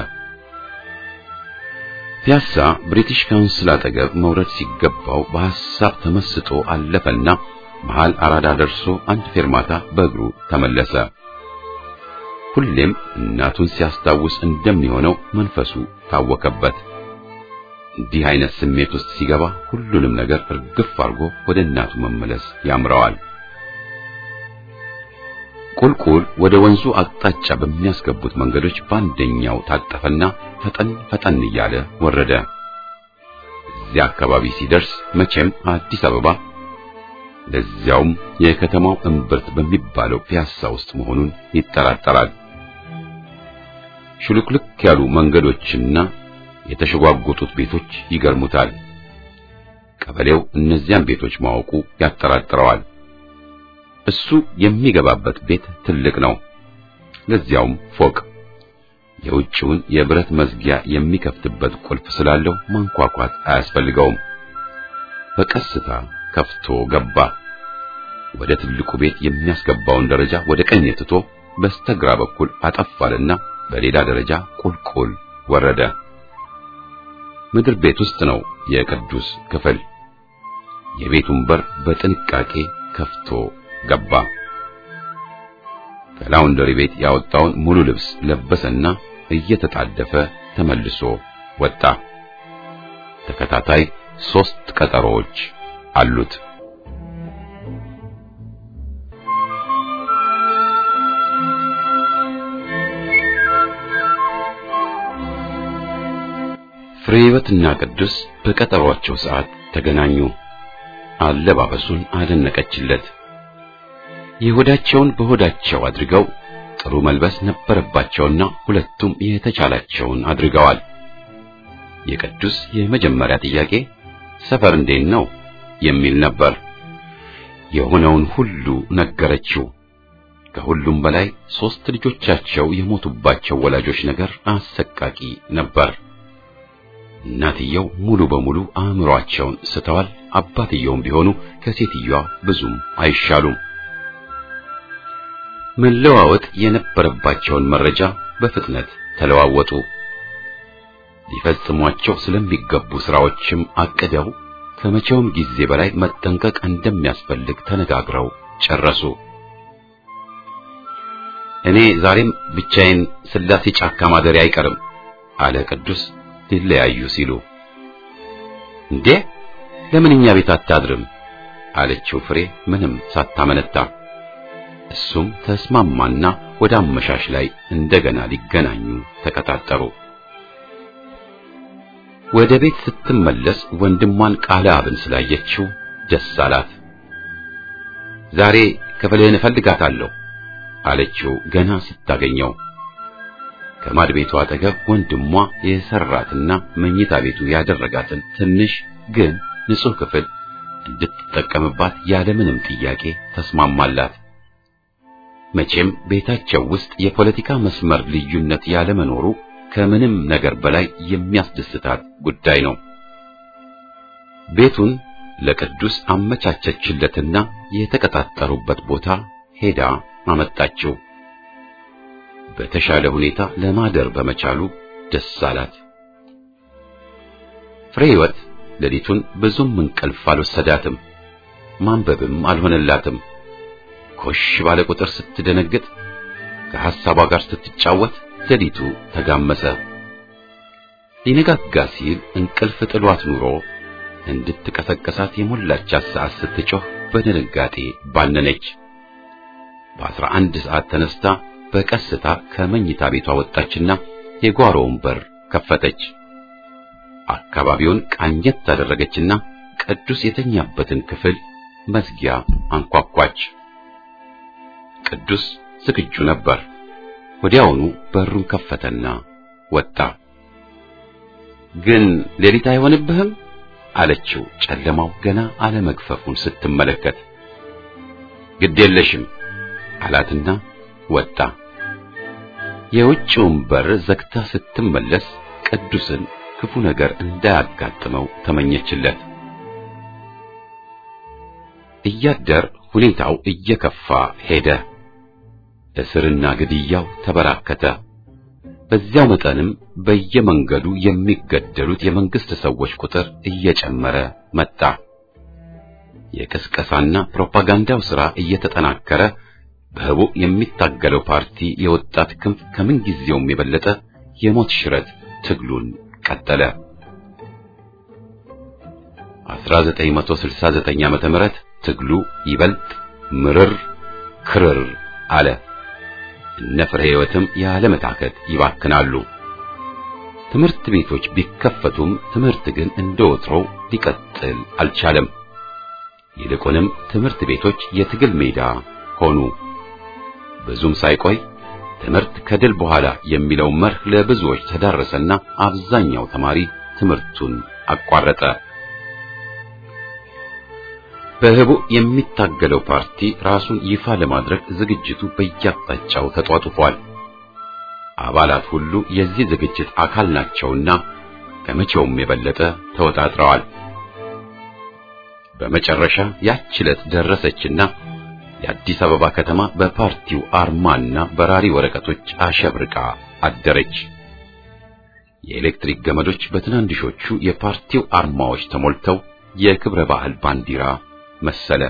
ፒያሳ ብሪቲሽ ካውንስል አጠገብ መውረድ ሲገባው በሐሳብ ተመስጦ አለፈና መሃል አራዳ ደርሶ አንድ ፌርማታ በእግሩ ተመለሰ። ሁሌም እናቱን ሲያስታውስ እንደሚሆነው መንፈሱ ታወከበት። እንዲህ አይነት ስሜት ውስጥ ሲገባ ሁሉንም ነገር እርግፍ አድርጎ ወደ እናቱ መመለስ ያምረዋል። ቁልቁል ወደ ወንዙ አቅጣጫ በሚያስገቡት መንገዶች በአንደኛው ታጠፈና ፈጠን ፈጠን እያለ ወረደ። እዚያ አካባቢ ሲደርስ መቼም አዲስ አበባ ለዚያውም የከተማው እምብርት በሚባለው ፒያሳ ውስጥ መሆኑን ይጠራጠራል። ሽሉክልክ ያሉ መንገዶችና የተሸጓጎጡት ቤቶች ይገርሙታል። ቀበሌው እነዚያን ቤቶች ማወቁ ያጠራጥረዋል። እሱ የሚገባበት ቤት ትልቅ ነው፣ ለዚያውም ፎቅ። የውጭውን የብረት መዝጊያ የሚከፍትበት ቁልፍ ስላለው ማንኳኳት አያስፈልገውም። በቀስታ ከፍቶ ገባ። ወደ ትልቁ ቤት የሚያስገባውን ደረጃ ወደ ቀኝ ትቶ በስተግራ በኩል አጠፋልና በሌላ ደረጃ ቁልቁል ወረደ። ምድር ቤት ውስጥ ነው የቅዱስ ክፍል። የቤቱን በር በጥንቃቄ ከፍቶ ገባ። ከላውንደሪ ቤት ያወጣውን ሙሉ ልብስ ለበሰና እየተጣደፈ ተመልሶ ወጣ። ተከታታይ ሶስት ቀጠሮዎች አሉት። ፍሬህይወትና ቅዱስ በቀጠሯቸው ሰዓት ተገናኙ። አለባበሱን አደነቀችለት። የሆዳቸውን በሆዳቸው አድርገው ጥሩ መልበስ ነበረባቸውና ሁለቱም የተቻላቸውን አድርገዋል። የቅዱስ የመጀመሪያ ጥያቄ ሰፈር እንዴት ነው የሚል ነበር። የሆነውን ሁሉ ነገረችው። ከሁሉም በላይ ሶስት ልጆቻቸው የሞቱባቸው ወላጆች ነገር አሰቃቂ ነበር። እናትየው ሙሉ በሙሉ አእምሮአቸውን ስተዋል። አባትየውም ቢሆኑ ከሴትዮዋ ብዙም አይሻሉም። መለዋወጥ የነበረባቸውን መረጃ በፍጥነት ተለዋወጡ። ሊፈጽሟቸው ስለሚገቡ ስራዎችም አቅደው ከመቼውም ጊዜ በላይ መጠንቀቅ እንደሚያስፈልግ ተነጋግረው ጨረሱ። እኔ ዛሬም ብቻዬን ስላሴ ጫካ ማደሪያ አይቀርም አለ ቅዱስ ሊለያዩ ሲሉ። እንዴ ለምን እኛ ቤት አታድርም አለችው ፍሬ ምንም ሳታመነታ። እሱም ተስማማና ወደ አመሻሽ ላይ እንደገና ሊገናኙ ተቀጣጠሩ። ወደ ቤት ስትመለስ ወንድሟን ቃለ አብን ስላየችው ደስ አላት። ዛሬ ክፍልህን እፈልጋታለሁ አለችው ገና ስታገኘው። ከማድ ቤቱ አጠገብ ወንድሟ የሰራትና መኝታ ቤቱ ያደረጋትን ትንሽ ግን ንጹህ ክፍል እንድትጠቀምባት ያለምንም ጥያቄ ተስማማላት። መቼም ቤታቸው ውስጥ የፖለቲካ መስመር ልዩነት ያለመኖሩ ከምንም ነገር በላይ የሚያስደስታት ጉዳይ ነው። ቤቱን ለቅዱስ አመቻቸችለትና የተቀጣጠሩበት ቦታ ሄዳ አመጣችው። በተሻለ ሁኔታ ለማደር በመቻሉ ደስ አላት። ፍሬህይወት ሌሊቱን ብዙም እንቅልፍ አልወሰዳትም፣ ማንበብም አልሆነላትም። ኮሽ ባለ ቁጥር ስትደነግጥ፣ ከሐሳቧ ጋር ስትጫወት ሌሊቱ ተጋመሰ። ሊነጋጋ ሲል እንቅልፍ ጥሏት ኑሮ እንድትቀሰቀሳት የሞላቻት ሰዓት ስትጮህ በድንጋጤ ባነነች። በአስራ አንድ ሰዓት ተነስታ በቀስታ ከመኝታ ቤቷ ወጣችና የጓሮውን በር ከፈተች። አካባቢውን ቃኘት ታደረገችና ቅዱስ የተኛበትን ክፍል መዝጊያ አንኳኳች። ቅዱስ ዝግጁ ነበር። ወዲያውኑ በሩን ከፈተና ወጣ። ግን ሌሊት አይሆንብህም አለችው፣ ጨለማው ገና አለመግፈፉን ስትመለከት። ግድ የለሽም አላትና ወጣ። የውጭውን በር ዘግታ ስትመለስ ቅዱስን ክፉ ነገር እንዳያጋጥመው ተመኘችለት። እያደር ሁኔታው እየከፋ ሄደ። እስርና ግድያው ተበራከተ። በዚያው መጠንም በየመንገዱ የሚገደሉት የመንግስት ሰዎች ቁጥር እየጨመረ መጣ። የቅስቀሳና ፕሮፓጋንዳው ሥራ እየተጠናከረ በህቡ የሚታገለው ፓርቲ የወጣት ክንፍ ከምን ጊዜውም የበለጠ የሞት ሽረት ትግሉን ቀጠለ። አስራ ዘጠኝ መቶ ስልሳ ዘጠኝ ዓመተ ምህረት ትግሉ ይበልጥ ምርር ክርር አለ። እነ ፍሬህይወትም ያለ መታከት ይባክናሉ። ትምህርት ቤቶች ቢከፈቱም ትምህርት ግን እንደወትሮው ሊቀጥል አልቻለም። ይልቁንም ትምህርት ቤቶች የትግል ሜዳ ሆኑ። ብዙም ሳይቆይ ትምህርት ከድል በኋላ የሚለው መርህ ለብዙዎች ተዳረሰና አብዛኛው ተማሪ ትምህርቱን አቋረጠ። በህቡ የሚታገለው ፓርቲ ራሱን ይፋ ለማድረግ ዝግጅቱ በየአቅጣጫው ተጧጡፏል። አባላት ሁሉ የዚህ ዝግጅት አካል ናቸውና ከመቼውም የበለጠ ተወጣጥረዋል። በመጨረሻ ያች ዕለት ደረሰችና የአዲስ አበባ ከተማ በፓርቲው አርማና በራሪ ወረቀቶች አሸብርቃ አደረች። የኤሌክትሪክ ገመዶች በትናንሾቹ የፓርቲው አርማዎች ተሞልተው የክብረ በዓል ባንዲራ መሰለ።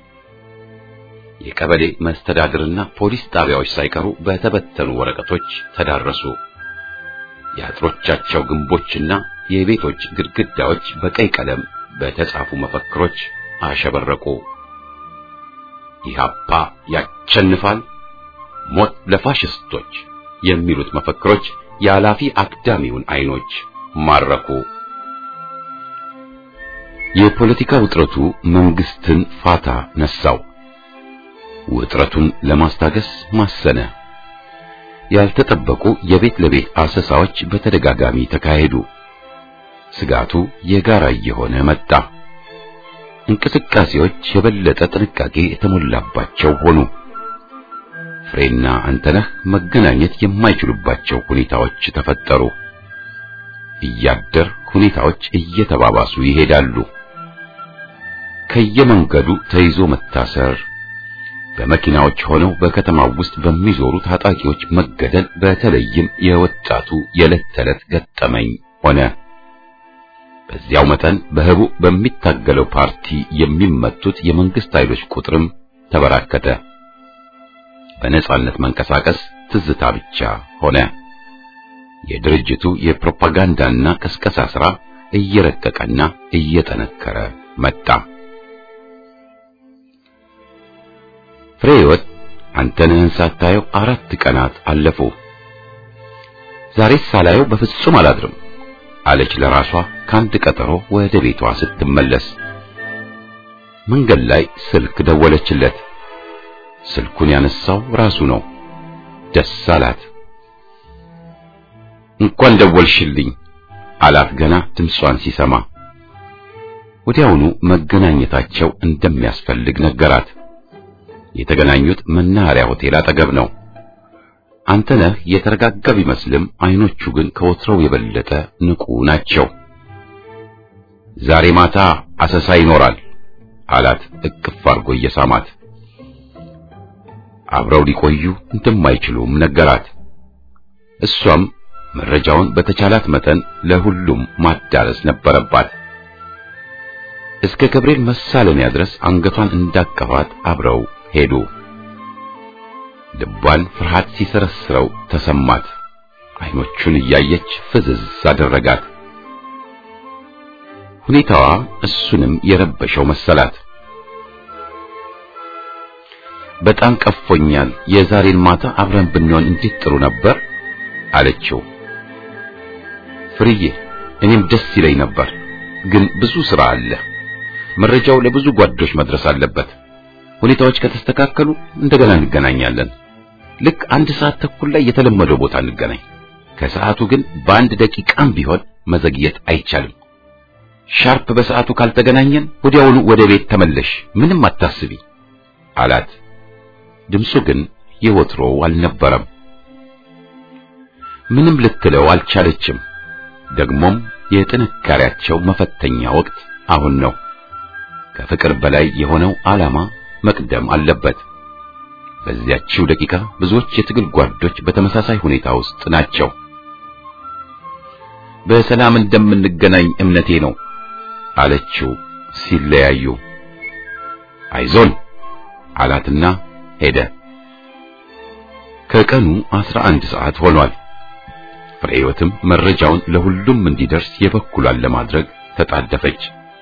የቀበሌ መስተዳድርና ፖሊስ ጣቢያዎች ሳይቀሩ በተበተኑ ወረቀቶች ተዳረሱ። የአጥሮቻቸው ግንቦችና የቤቶች ግድግዳዎች በቀይ ቀለም በተጻፉ መፈክሮች አሸበረቁ። ኢህአፓ ያሸንፋል፣ ሞት ለፋሽስቶች የሚሉት መፈክሮች የኃላፊ አክዳሚውን አይኖች ማረኩ። የፖለቲካ ውጥረቱ መንግስትን ፋታ ነሳው። ውጥረቱን ለማስታገስ ማሰነ። ያልተጠበቁ የቤት ለቤት አሰሳዎች በተደጋጋሚ ተካሄዱ። ስጋቱ የጋራ እየሆነ መጣ። እንቅስቃሴዎች የበለጠ ጥንቃቄ የተሞላባቸው ሆኑ። ፍሬና አንተነህ መገናኘት የማይችሉባቸው ሁኔታዎች ተፈጠሩ። እያደር ሁኔታዎች እየተባባሱ ይሄዳሉ። ከየመንገዱ ተይዞ መታሰር፣ በመኪናዎች ሆነው በከተማው ውስጥ በሚዞሩ ታጣቂዎች መገደል በተለይም የወጣቱ የዕለት ተዕለት ገጠመኝ ሆነ። በዚያው መጠን በህቡ በሚታገለው ፓርቲ የሚመቱት የመንግስት ኃይሎች ቁጥርም ተበራከተ። በነጻነት መንቀሳቀስ ትዝታ ብቻ ሆነ። የድርጅቱ የፕሮፓጋንዳና ቅስቀሳ ሥራ እየረቀቀና እየጠነከረ መጣ። ፍሬህይወት አንተነህን ሳታየው አራት ቀናት አለፉ። ዛሬ ሳላየው በፍጹም አላድርም አለች ለራሷ ካንድ ቀጠሮ ወደ ቤቷ ስትመለስ። መንገድ ላይ ስልክ ደወለችለት። ስልኩን ያነሳው ራሱ ነው። ደስ አላት። እንኳን ደወልሽልኝ አላት ገና ድምጿን ሲሰማ። ወዲያውኑ መገናኘታቸው እንደሚያስፈልግ ነገራት። የተገናኙት መናኸሪያ ሆቴል አጠገብ ነው። አንተነህ የተረጋጋ ቢመስልም አይኖቹ ግን ከወትሮው የበለጠ ንቁ ናቸው። ዛሬ ማታ አሰሳ ይኖራል አላት እቅፍ አድርጎ እየሳማት። አብረው ሊቆዩ እንደማይችሉም ነገራት። እሷም መረጃውን በተቻላት መጠን ለሁሉም ማዳረስ ነበረባት። እስከ ገብርኤል መሳለሚያ ድረስ አንገቷን እንዳቀፋት አብረው ሄዱ። ልቧን ፍርሃት ሲሰረስረው ተሰማት። አይኖቹን እያየች ፍዝዝ አደረጋት። ሁኔታዋ እሱንም የረበሸው መሰላት። በጣም ቀፎኛል፣ የዛሬን ማታ አብረን ብንሆን እንዴት ጥሩ ነበር አለችው። ፍርዬ እኔም ደስ ይለኝ ነበር፣ ግን ብዙ ሥራ አለ። መረጃው ለብዙ ጓዶች መድረስ አለበት። ሁኔታዎች ከተስተካከሉ እንደገና እንገናኛለን። ልክ አንድ ሰዓት ተኩል ላይ የተለመደው ቦታ እንገናኝ። ከሰዓቱ ግን በአንድ ደቂቃም ቢሆን መዘግየት አይቻልም። ሻርፕ በሰዓቱ ካልተገናኘን ወዲያውኑ ወደ ቤት ተመለሽ፣ ምንም አታስቢ አላት። ድምፁ ግን የወትሮው አልነበረም። ምንም ልትለው አልቻለችም። ደግሞም የጥንካሬያቸው መፈተኛ ወቅት አሁን ነው። ከፍቅር በላይ የሆነው ዓላማ መቅደም አለበት። በዚያችው ደቂቃ ብዙዎች የትግል ጓዶች በተመሳሳይ ሁኔታ ውስጥ ናቸው። በሰላም እንደምንገናኝ እምነቴ ነው አለችው ሲለያዩ። አይዞን አላትና ሄደ። ከቀኑ አስራ አንድ ሰዓት ሆኗል። ፍሬህይወትም መረጃውን ለሁሉም እንዲደርስ የበኩሏን ለማድረግ ተጣደፈች።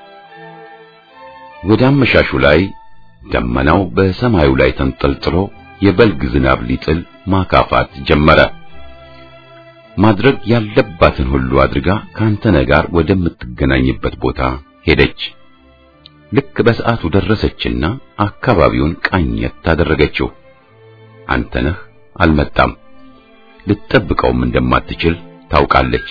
ወደ አመሻሹ ላይ ደመናው በሰማዩ ላይ ተንጠልጥሎ የበልግ ዝናብ ሊጥል ማካፋት ጀመረ። ማድረግ ያለባትን ሁሉ አድርጋ ከአንተነህ ጋር ወደምትገናኝበት ቦታ ሄደች። ልክ በሰዓቱ ደረሰችና አካባቢውን ቃኘት ታደረገችው። አንተነህ አልመጣም። ልትጠብቀውም እንደማትችል ታውቃለች።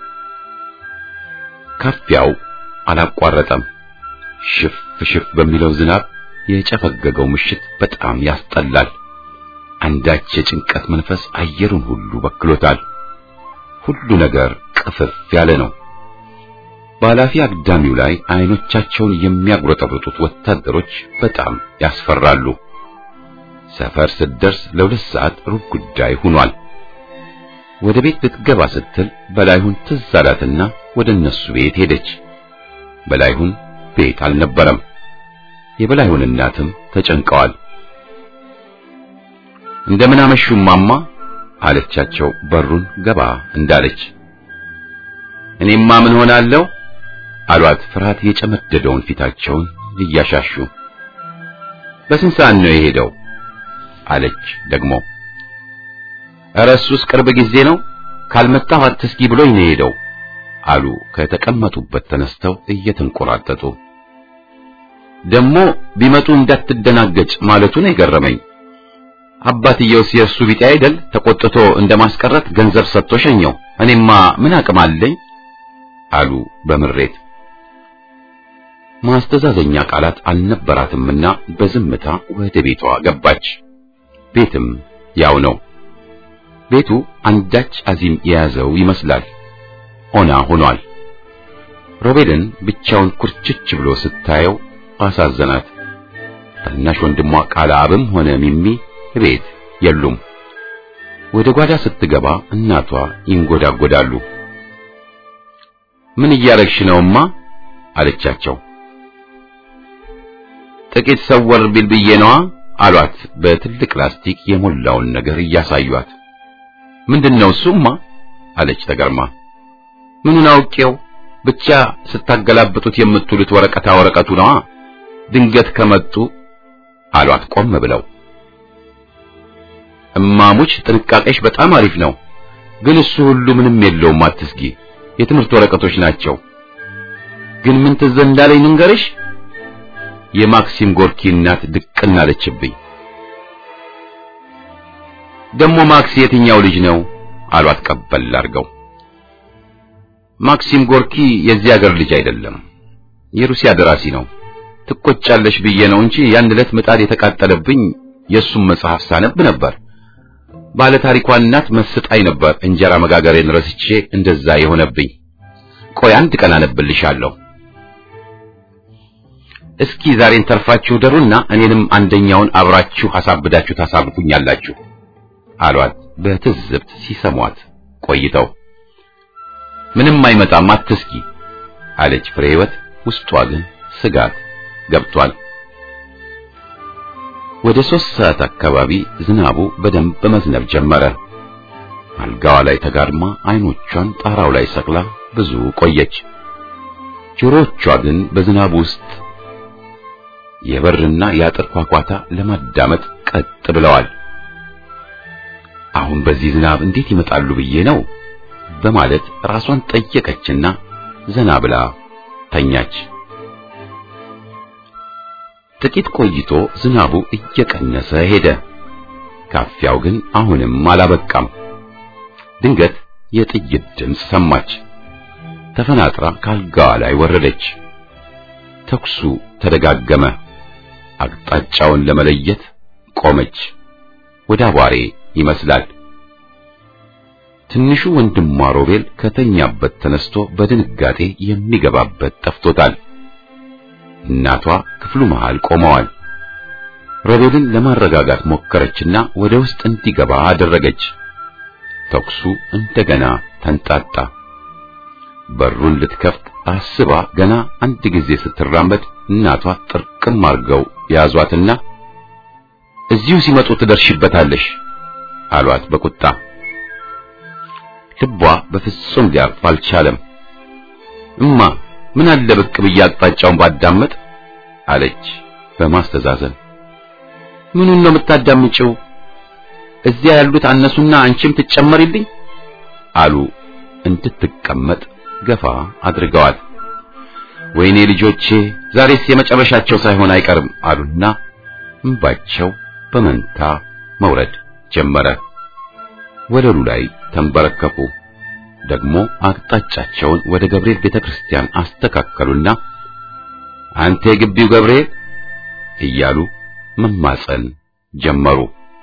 ካፊያው አላቋረጠም። ሽፍ ሽፍ በሚለው ዝናብ የጨፈገገው ምሽት በጣም ያስጠላል። አንዳች የጭንቀት መንፈስ አየሩን ሁሉ በክሎታል። ሁሉ ነገር ቅፍፍ ያለ ነው። ባላፊ አግዳሚው ላይ አይኖቻቸውን የሚያጉረጠርጡት ወታደሮች በጣም ያስፈራሉ። ሰፈር ስትደርስ ለሁለት ሰዓት ሩብ ጉዳይ ሆኗል። ወደ ቤት ልትገባ ስትል በላይሁን ትዝ አላትና ወደ እነሱ ቤት ሄደች። በላይሁን ቤት አልነበረም። የበላይሁን እናትም ተጨንቀዋል። እንደምን አመሹ ማማ አለቻቸው በሩን ገባ እንዳለች። እኔማ ምን ሆናለሁ አሏት ፍርሃት የጨመደደውን ፊታቸውን እያሻሹ። በስንት ሰዓት ነው የሄደው አለች ደግሞ። እረሱስ ቅርብ ጊዜ ነው፣ ካልመጣሁ አትስጊ ብሎኝ ነው የሄደው አሉ ከተቀመጡበት ተነስተው እየተንቆራጠጡ። ደግሞ ቢመጡ እንዳትደናገጭ ማለቱ ነው የገረመኝ። አባትየው ሲያሱ ቢጤ አይደል ተቆጥቶ እንደማስቀረት ገንዘብ ሰጥቶ ሸኘው። እኔማ ምን አቅም አለኝ አሉ በምሬት። ማስተዛዘኛ ቃላት አልነበራትምና በዝምታ ወደ ቤቷ ገባች። ቤትም ያው ነው። ቤቱ አንዳች አዚም የያዘው ይመስላል። ኦና ሆኗል። ሮቤልን ብቻውን ኩርችች ብሎ ስታየው አሳዘናት። ታናሽ ወንድሟ ቃላብም ሆነ ሚሚ ቤት የሉም። ወደ ጓዳ ስትገባ እናቷ ይንጎዳጎዳሉ። ምን እያረግሽ ነውማ አለቻቸው። ጥቂት ሰወር ቢል ብዬ ነዋ አሏት በትልቅ ላስቲክ የሞላውን ነገር እያሳዩአት። ምንድነው እሱማ አለች ተገርማ። ምኑን አውቄው ብቻ ስታገላብጡት የምትሉት ወረቀታ ወረቀቱ ነዋ። ድንገት ከመጡ አሏት ቆም ብለው። እማሙች ጥንቃቄሽ በጣም አሪፍ ነው፣ ግን እሱ ሁሉ ምንም የለውም አትስጊ። የትምህርት ወረቀቶች ናቸው። ግን ምን ትዝ እንዳለኝ ንገርሽ፣ የማክሲም ጎርኪ እናት ድቅና አለችብኝ። ደሞ ማክስ የትኛው ልጅ ነው አሏት ቀበል አድርገው። ማክሲም ጎርኪ የዚህ ሀገር ልጅ አይደለም፣ የሩሲያ ደራሲ ነው። ትቆጫለሽ ብዬ ነው እንጂ ያን ዕለት ምጣድ የተቃጠለብኝ የሱም መጽሐፍ ሳነብ ነበር። ባለ ታሪኳን እናት መስጣይ ነበር እንጀራ መጋገሬን ረስቼ እንደዛ የሆነብኝ። ቆይ አንድ ቀን አነብልሻለሁ። እስኪ ዛሬን ተርፋችሁ ደሩና እኔንም አንደኛውን አብራችሁ አሳብዳችሁ ታሳብቁኛላችሁ አሏት በትዝብት ሲሰሟት ቆይተው። ምንም አይመጣም አትስኪ አለች ፍሬህይወት። ውስጧ ግን ስጋት ገብቷል። ወደ ሦስት ሰዓት አካባቢ ዝናቡ በደንብ መዝነብ ጀመረ። አልጋዋ ላይ ተጋድማ አይኖቿን ጣራው ላይ ሰቅላ ብዙ ቆየች። ጆሮቿ ግን በዝናቡ ውስጥ የበርና የአጥር ኳኳታ ለማዳመጥ ቀጥ ብለዋል። አሁን በዚህ ዝናብ እንዴት ይመጣሉ ብዬ ነው በማለት ራሷን ጠየቀችና ዘና ብላ ተኛች። ጥቂት ቆይቶ ዝናቡ እየቀነሰ ሄደ። ካፊያው ግን አሁንም አላበቃም። ድንገት የጥይት ድምፅ ሰማች። ተፈናጥራ ካልጋዋ ላይ ወረደች። ተኩሱ ተደጋገመ። አቅጣጫውን ለመለየት ቆመች። ወደ አቧሬ ይመስላል። ትንሹ ወንድሟ ሮቤል ከተኛበት ተነስቶ በድንጋጤ የሚገባበት ጠፍቶታል። እናቷ ክፍሉ መሃል ቆመዋል። ሮቤልን ለማረጋጋት ሞከረችና ወደ ውስጥ እንዲገባ አደረገች። ተኩሱ እንደገና ተንጣጣ። በሩን ልትከፍት አስባ ገና አንድ ጊዜ ስትራመድ እናቷ ጥርቅም አርገው ያዟትና እዚሁ ሲመጡ ትደርሽበታለሽ አሏት በቁጣ። ልቧ በፍጹም ሊያርፍ አልቻለም። እማ ምን አለ ብቅ ብዬ አቅጣጫውን ባዳመጥ አለች በማስተዛዘን። ምኑን ነው የምታዳምጪው? እዚያ ያሉት አነሱና አንቺም ትጨመሪልኝ አሉ እንድትቀመጥ ገፋ አድርገዋል። ወይኔ ልጆቼ ዛሬስ የመጨረሻቸው ሳይሆን አይቀርም አሉና እንባቸው በመንታ መውረድ ጀመረ። ወለሉ ላይ ተንበረከኩ። ደግሞ አቅጣጫቸውን ወደ ገብርኤል ቤተክርስቲያን አስተካከሉና አንተ የግቢው ገብርኤል እያሉ መማጸን ጀመሩ።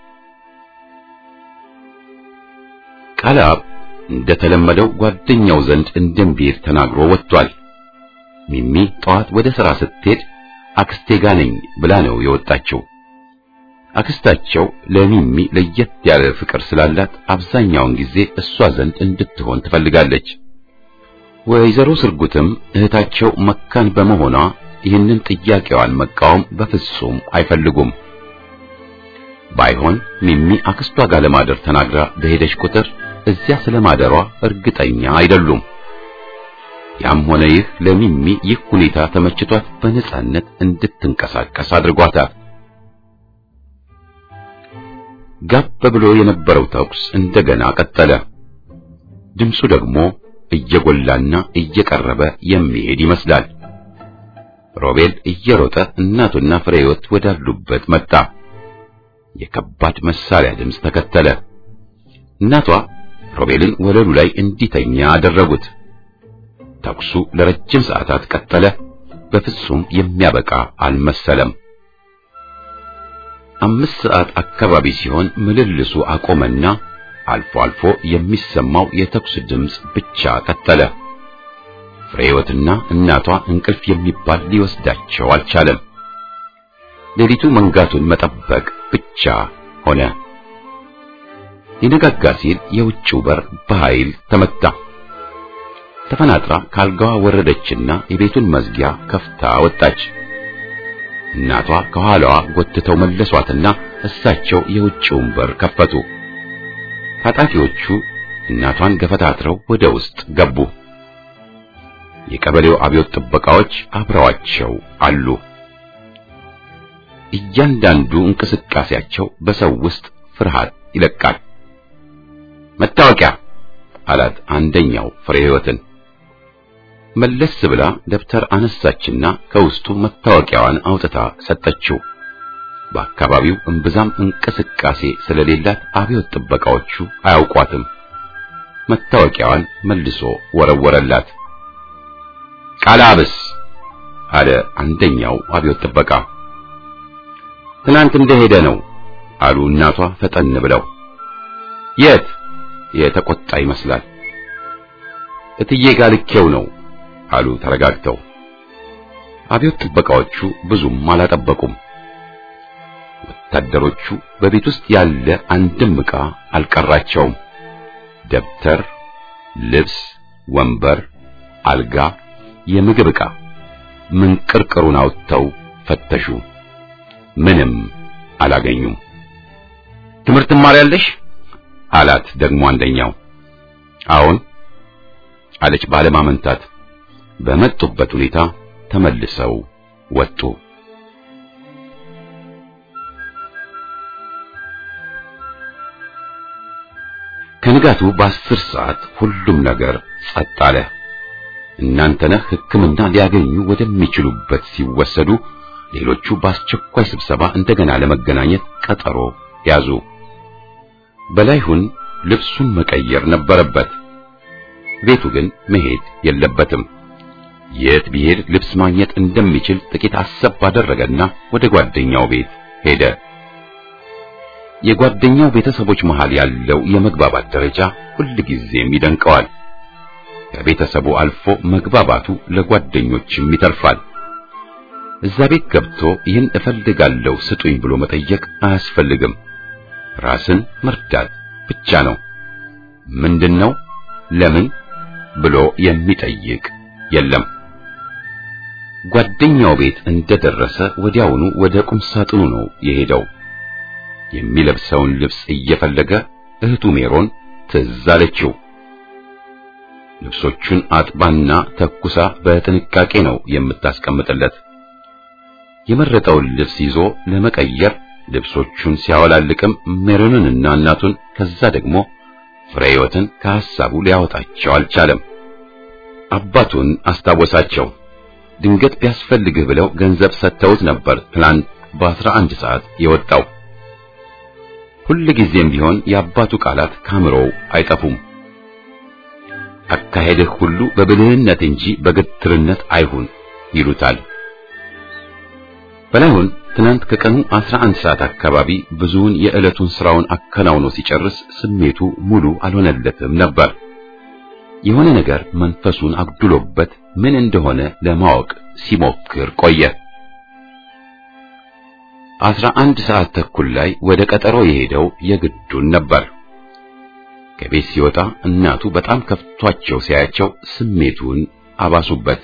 ቃላብ እንደተለመደው ጓደኛው ዘንድ እንደምቢር ተናግሮ ወጥቷል። ሚሚ ጧት ወደ ሥራ ስትሄድ አክስቴ ጋር ነኝ ብላ ነው የወጣችው። አክስታቸው ለሚሚ ለየት ያለ ፍቅር ስላላት አብዛኛውን ጊዜ እሷ ዘንድ እንድትሆን ትፈልጋለች። ወይዘሮ ስርጉትም እህታቸው መካን በመሆኗ ይህንን ጥያቄዋን መቃወም በፍጹም አይፈልጉም። ባይሆን ሚሚ አክስቷ ጋር ለማደር ተናግራ በሄደች ቁጥር እዚያ ስለማደሯ እርግጠኛ አይደሉም። ያም ሆነ ይህ ለሚሚ ይህ ሁኔታ ተመችቷት በነጻነት እንድትንቀሳቀስ አድርጓታል። ጋብ ብሎ የነበረው ተኩስ እንደገና ቀጠለ። ድምፁ ደግሞ እየጎላና እየቀረበ የሚሄድ ይመስላል። ሮቤል እየሮጠ እናቱና ፍሬህይወት ወዳሉበት መጣ። የከባድ መሳሪያ ድምፅ ተከተለ። እናቷ ሮቤልን ወለሉ ላይ እንዲተኛ አደረጉት። ተኩሱ ለረጅም ሰዓታት ቀጠለ። በፍጹም የሚያበቃ አልመሰለም። አምስት ሰዓት አካባቢ ሲሆን ምልልሱ አቆመና አልፎ አልፎ የሚሰማው የተኩስ ድምፅ ብቻ ቀጠለ። ፍሬህይወትና እናቷ እንቅልፍ የሚባል ሊወስዳቸው አልቻለም። ሌሊቱ መንጋቱን መጠበቅ ብቻ ሆነ። ሊነጋጋ ሲል የውጭው በር በኃይል ተመታ። ተፈናጥራ ካልጋዋ ወረደችና የቤቱን መዝጊያ ከፍታ ወጣች። እናቷ ከኋላዋ ጎትተው መለሷትና እሳቸው የውጭውን በር ከፈቱ። ታጣቂዎቹ እናቷን ገፈታትረው ወደ ውስጥ ገቡ። የቀበሌው አብዮት ጥበቃዎች አብረዋቸው አሉ። እያንዳንዱ እንቅስቃሴያቸው በሰው ውስጥ ፍርሃት ይለቃል። መታወቂያ አላት አንደኛው ፍሬህይወትን። መለስ ብላ ደብተር አነሳችና ከውስጡ መታወቂያዋን አውጥታ ሰጠችው። በአካባቢው እምብዛም እንቅስቃሴ ስለሌላት አብዮት ጥበቃዎቹ አያውቋትም። መታወቂያዋን መልሶ ወረወረላት። ቃላብስ አለ አንደኛው አብዮት ጥበቃ። ትናንት እንደሄደ ነው አሉ እናቷ ፈጠን ብለው። የት? የተቆጣ ይመስላል። እትዬ ጋር ልኬው ነው አሉ ተረጋግተው። አብዮት ጥበቃዎቹ ብዙም አላጠበቁም። ወታደሮቹ በቤት ውስጥ ያለ አንድም ዕቃ አልቀራቸውም። ደብተር፣ ልብስ፣ ወንበር፣ አልጋ፣ የምግብ ዕቃ ምንቅርቅሩን አውጥተው ፈተሹ። ምንም አላገኙም። ትምህርት ትማሪያለሽ አላት ደግሞ አንደኛው። አዎን አለች ባለማመንታት። በመጡበት ሁኔታ ተመልሰው ወጡ። ከንጋቱ በአስር ሰዓት ሁሉም ነገር ጸጥ አለ። እናንተነህ ሕክምና ሊያገኙ ወደሚችሉበት ሲወሰዱ ሌሎቹ በአስቸኳይ ስብሰባ እንደገና ለመገናኘት ቀጠሮ ያዙ። በላይሁን ልብሱን መቀየር ነበረበት። ቤቱ ግን መሄድ የለበትም። የት ቢሄድ ልብስ ማግኘት እንደሚችል ጥቂት አሰብ ባደረገና ወደ ጓደኛው ቤት ሄደ። የጓደኛው ቤተሰቦች መሃል ያለው የመግባባት ደረጃ ሁልጊዜም ይደንቀዋል። ከቤተሰቡ አልፎ መግባባቱ ለጓደኞችም ይተርፋል። እዛ ቤት ገብቶ ይህን እፈልጋለሁ ስጡኝ ብሎ መጠየቅ አያስፈልግም። ራስን መርዳት ብቻ ነው። ምንድነው? ለምን ብሎ የሚጠይቅ የለም። ጓደኛው ቤት እንደደረሰ ወዲያውኑ ወደ ቁም ሳጥኑ ነው የሄደው። የሚለብሰውን ልብስ እየፈለገ እህቱ ሜሮን ትዝ አለችው። ልብሶቹን አጥባና ተኩሳ በጥንቃቄ ነው የምታስቀምጥለት። የመረጠውን ልብስ ይዞ ለመቀየር ልብሶቹን ሲያወላልቅም ሜሮንንና እናቱን ከዛ ደግሞ ፍሬዮትን ከሐሳቡ ሊያወጣቸው አልቻለም። አባቱን አስታወሳቸው። ድንገት ቢያስፈልግህ ብለው ገንዘብ ሰጥተውት ነበር ትናንት በአስራ አንድ ሰዓት የወጣው። ሁልጊዜም ቢሆን የአባቱ ቃላት ካምሮው አይጠፉም። አካሄድህ ሁሉ በብልህነት እንጂ በግትርነት አይሁን ይሉታል። በላይሁን ትናንት ከቀኑ አስራ አንድ ሰዓት አካባቢ ብዙውን የዕለቱን ስራውን አከናውኖ ሲጨርስ ስሜቱ ሙሉ አልሆነለትም ነበር። የሆነ ነገር መንፈሱን አግድሎበት ምን እንደሆነ ለማወቅ ሲሞክር ቆየ። አስራ አንድ ሰዓት ተኩል ላይ ወደ ቀጠሮ የሄደው የግዱን ነበር። ከቤት ሲወጣ እናቱ በጣም ከፍቷቸው ሲያያቸው ስሜቱን አባሱበት።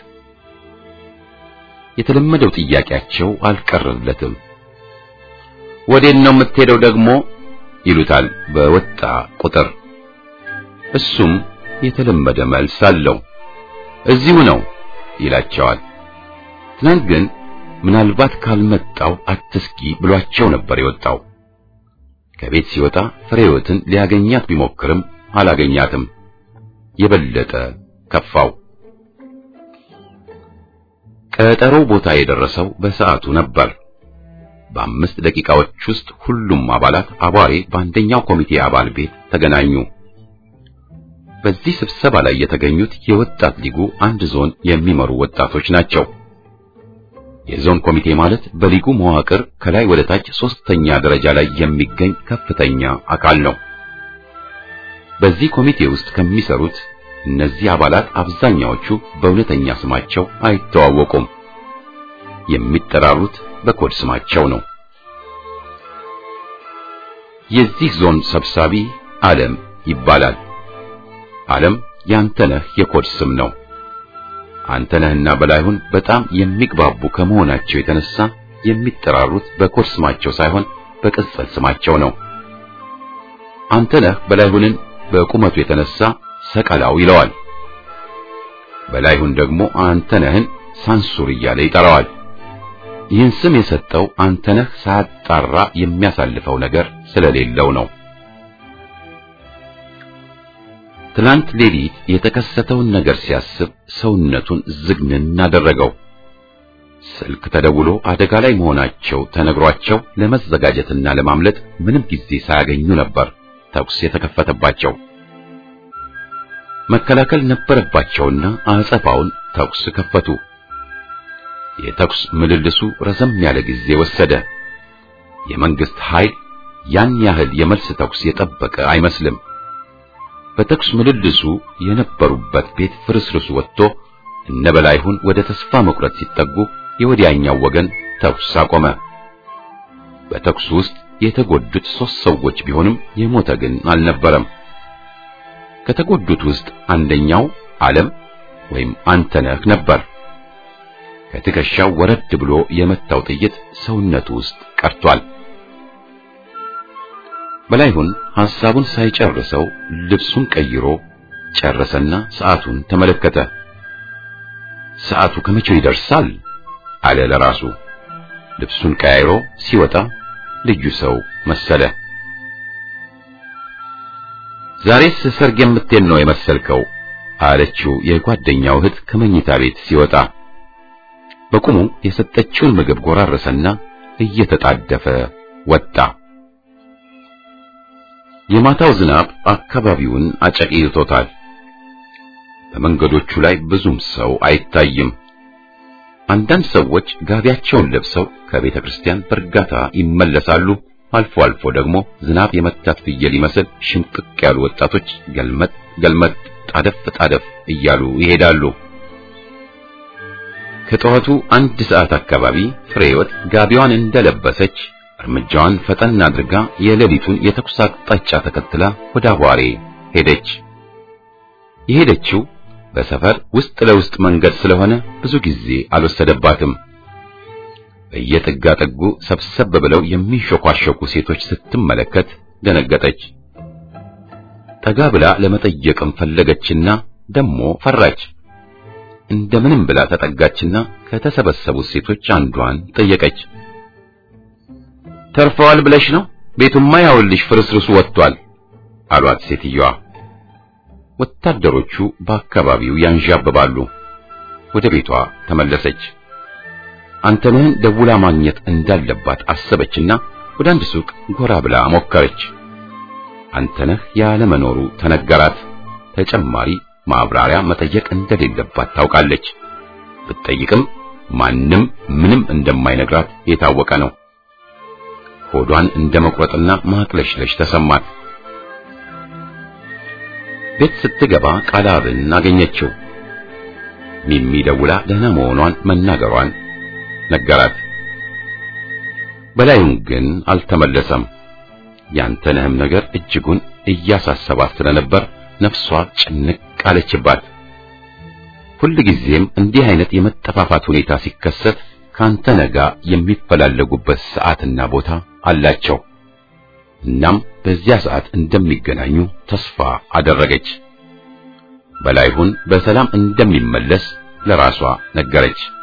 የተለመደው ጥያቄያቸው አልቀረለትም። ወዴት ነው የምትሄደው ደግሞ ይሉታል በወጣ ቁጥር። እሱም የተለመደ መልስ አለው። እዚሁ ነው ይላቸዋል። ትናንት ግን ምናልባት ካልመጣው አትስኪ ብሏቸው ነበር የወጣው። ከቤት ሲወጣ ፍሬዮትን ሊያገኛት ቢሞክርም አላገኛትም። የበለጠ ከፋው። ቀጠሮው ቦታ የደረሰው በሰዓቱ ነበር። በአምስት ደቂቃዎች ውስጥ ሁሉም አባላት አባሬ በአንደኛው ኮሚቴ አባል ቤት ተገናኙ። በዚህ ስብሰባ ላይ የተገኙት የወጣት ሊጉ አንድ ዞን የሚመሩ ወጣቶች ናቸው። የዞን ኮሚቴ ማለት በሊጉ መዋቅር ከላይ ወደ ታች ሶስተኛ ደረጃ ላይ የሚገኝ ከፍተኛ አካል ነው። በዚህ ኮሚቴ ውስጥ ከሚሰሩት እነዚህ አባላት አብዛኛዎቹ በእውነተኛ ስማቸው አይተዋወቁም። የሚጠራሩት በኮድ ስማቸው ነው። የዚህ ዞን ሰብሳቢ ዓለም ይባላል። ዓለም ያንተነህ የኮድ ስም ነው። አንተነህና በላይሁን በጣም የሚግባቡ ከመሆናቸው የተነሳ የሚጠራሩት በኮድ ስማቸው ሳይሆን በቅጽል ስማቸው ነው። አንተነህ በላይሁንን በቁመቱ የተነሳ ሰቀላው ይለዋል። በላይሁን ደግሞ አንተነህን ሳንሱር እያለ ይጠራዋል። ይህን ስም የሰጠው አንተነህ ሳያጣራ የሚያሳልፈው ነገር ስለሌለው ነው። ትናንት ሌሊት የተከሰተውን ነገር ሲያስብ ሰውነቱን ዝግንን አደረገው። ስልክ ተደውሎ አደጋ ላይ መሆናቸው ተነግሯቸው ለመዘጋጀትና ለማምለጥ ምንም ጊዜ ሳያገኙ ነበር ተኩስ የተከፈተባቸው። መከላከል ነበረባቸውና አጸፋውን ተኩስ ከፈቱ። የተኩስ ምልልሱ ረዘም ያለ ጊዜ ወሰደ። የመንግስት ኃይል ያን ያህል የመልስ ተኩስ የጠበቀ አይመስልም። በተኩስ ምልልሱ የነበሩበት ቤት ፍርስርሱ ወጥቶ እነበላይሁን ወደ ተስፋ መቁረጥ ሲጠጉ የወዲያኛው ወገን ተኩስ አቆመ። በተኩስ ውስጥ የተጎዱት ሶስት ሰዎች ቢሆንም የሞተ ግን አልነበረም። ከተጎዱት ውስጥ አንደኛው ዓለም ወይም አንተነህ ነበር። ከትከሻው ወረድ ብሎ የመታው ጥይት ሰውነቱ ውስጥ ቀርቷል። በላይሁን ሐሳቡን ሳይጨርሰው ልብሱን ቀይሮ ጨረሰና ሰዓቱን ተመለከተ። ሰዓቱ ከመቼው ይደርሳል አለ ለራሱ። ልብሱን ቀያይሮ ሲወጣ ልዩ ሰው መሰለ። ዛሬስ ሰርግ የምትሄድ ነው የመሰልከው አለችው የጓደኛው እህት ከመኝታ ቤት ሲወጣ። በቁሙ የሰጠችውን ምግብ ጎራረሰና እየተጣደፈ ወጣ። የማታው ዝናብ አካባቢውን አጨቅይቶታል። በመንገዶቹ ላይ ብዙም ሰው አይታይም። አንዳንድ ሰዎች ጋቢያቸውን ለብሰው ከቤተ ክርስቲያን በእርጋታ ይመለሳሉ። አልፎ አልፎ ደግሞ ዝናብ የመታት ፍየል ይመስል ሽምቅቅ ያሉ ወጣቶች ገልመጥ ገልመጥ ጣደፍ ጣደፍ እያሉ ይሄዳሉ። ከጠዋቱ አንድ ሰዓት አካባቢ ፍሬወት ጋቢዋን እንደለበሰች እርምጃዋን ፈጠን አድርጋ የሌሊቱን የተኩስ አቅጣጫ ተከትላ ወደ አዋሬ ሄደች። የሄደችው በሰፈር ውስጥ ለውስጥ መንገድ ስለሆነ ብዙ ጊዜ አልወሰደባትም። በየጥጋ ጥጉ ሰብሰብ ብለው የሚሾኳሾኩ ሴቶች ስትመለከት ደነገጠች። ጠጋ ብላ ለመጠየቅም ፈለገችና ደሞ ፈራች። እንደምንም ብላ ተጠጋችና ከተሰበሰቡት ሴቶች አንዷን ጠየቀች። ተርፈዋል ብለሽ ነው? ቤቱማ ያውልሽ ፍርስርሱ ወጥቷል አሏት ሴትዮዋ። ወታደሮቹ በአካባቢው ያንዣብባሉ። ወደ ቤቷ ተመለሰች። አንተነህን ደውላ ማግኘት እንዳለባት አሰበችና ወደ አንድ ሱቅ ጎራ ብላ ሞከረች። አንተነህ ያለ መኖሩ ተነገራት። ተጨማሪ ማብራሪያ መጠየቅ እንደሌለባት ታውቃለች። ብትጠይቅም ማንም ምንም እንደማይነግራት የታወቀ ነው። ሆዷን እንደመቁረጥና ማቅለሽለሽ ተሰማት። ቤት ስትገባ ቃላብን አገኘችው። ሚሚ ደውላ ደህና መሆኗን መናገሯን ነገራት። በላዩን ግን አልተመለሰም። ያንተነህም ነገር እጅጉን እያሳሰባት ስለነበር ነፍሷ ጭንቅ አለችባት። ሁልጊዜም እንዲህ አይነት የመጠፋፋት ሁኔታ ሲከሰት ካንተነህ ጋር የሚፈላለጉበት ሰዓትና ቦታ አላቸው። እናም በዚያ ሰዓት እንደሚገናኙ ተስፋ አደረገች። በላይሁን በሰላም እንደሚመለስ ለራሷ ነገረች።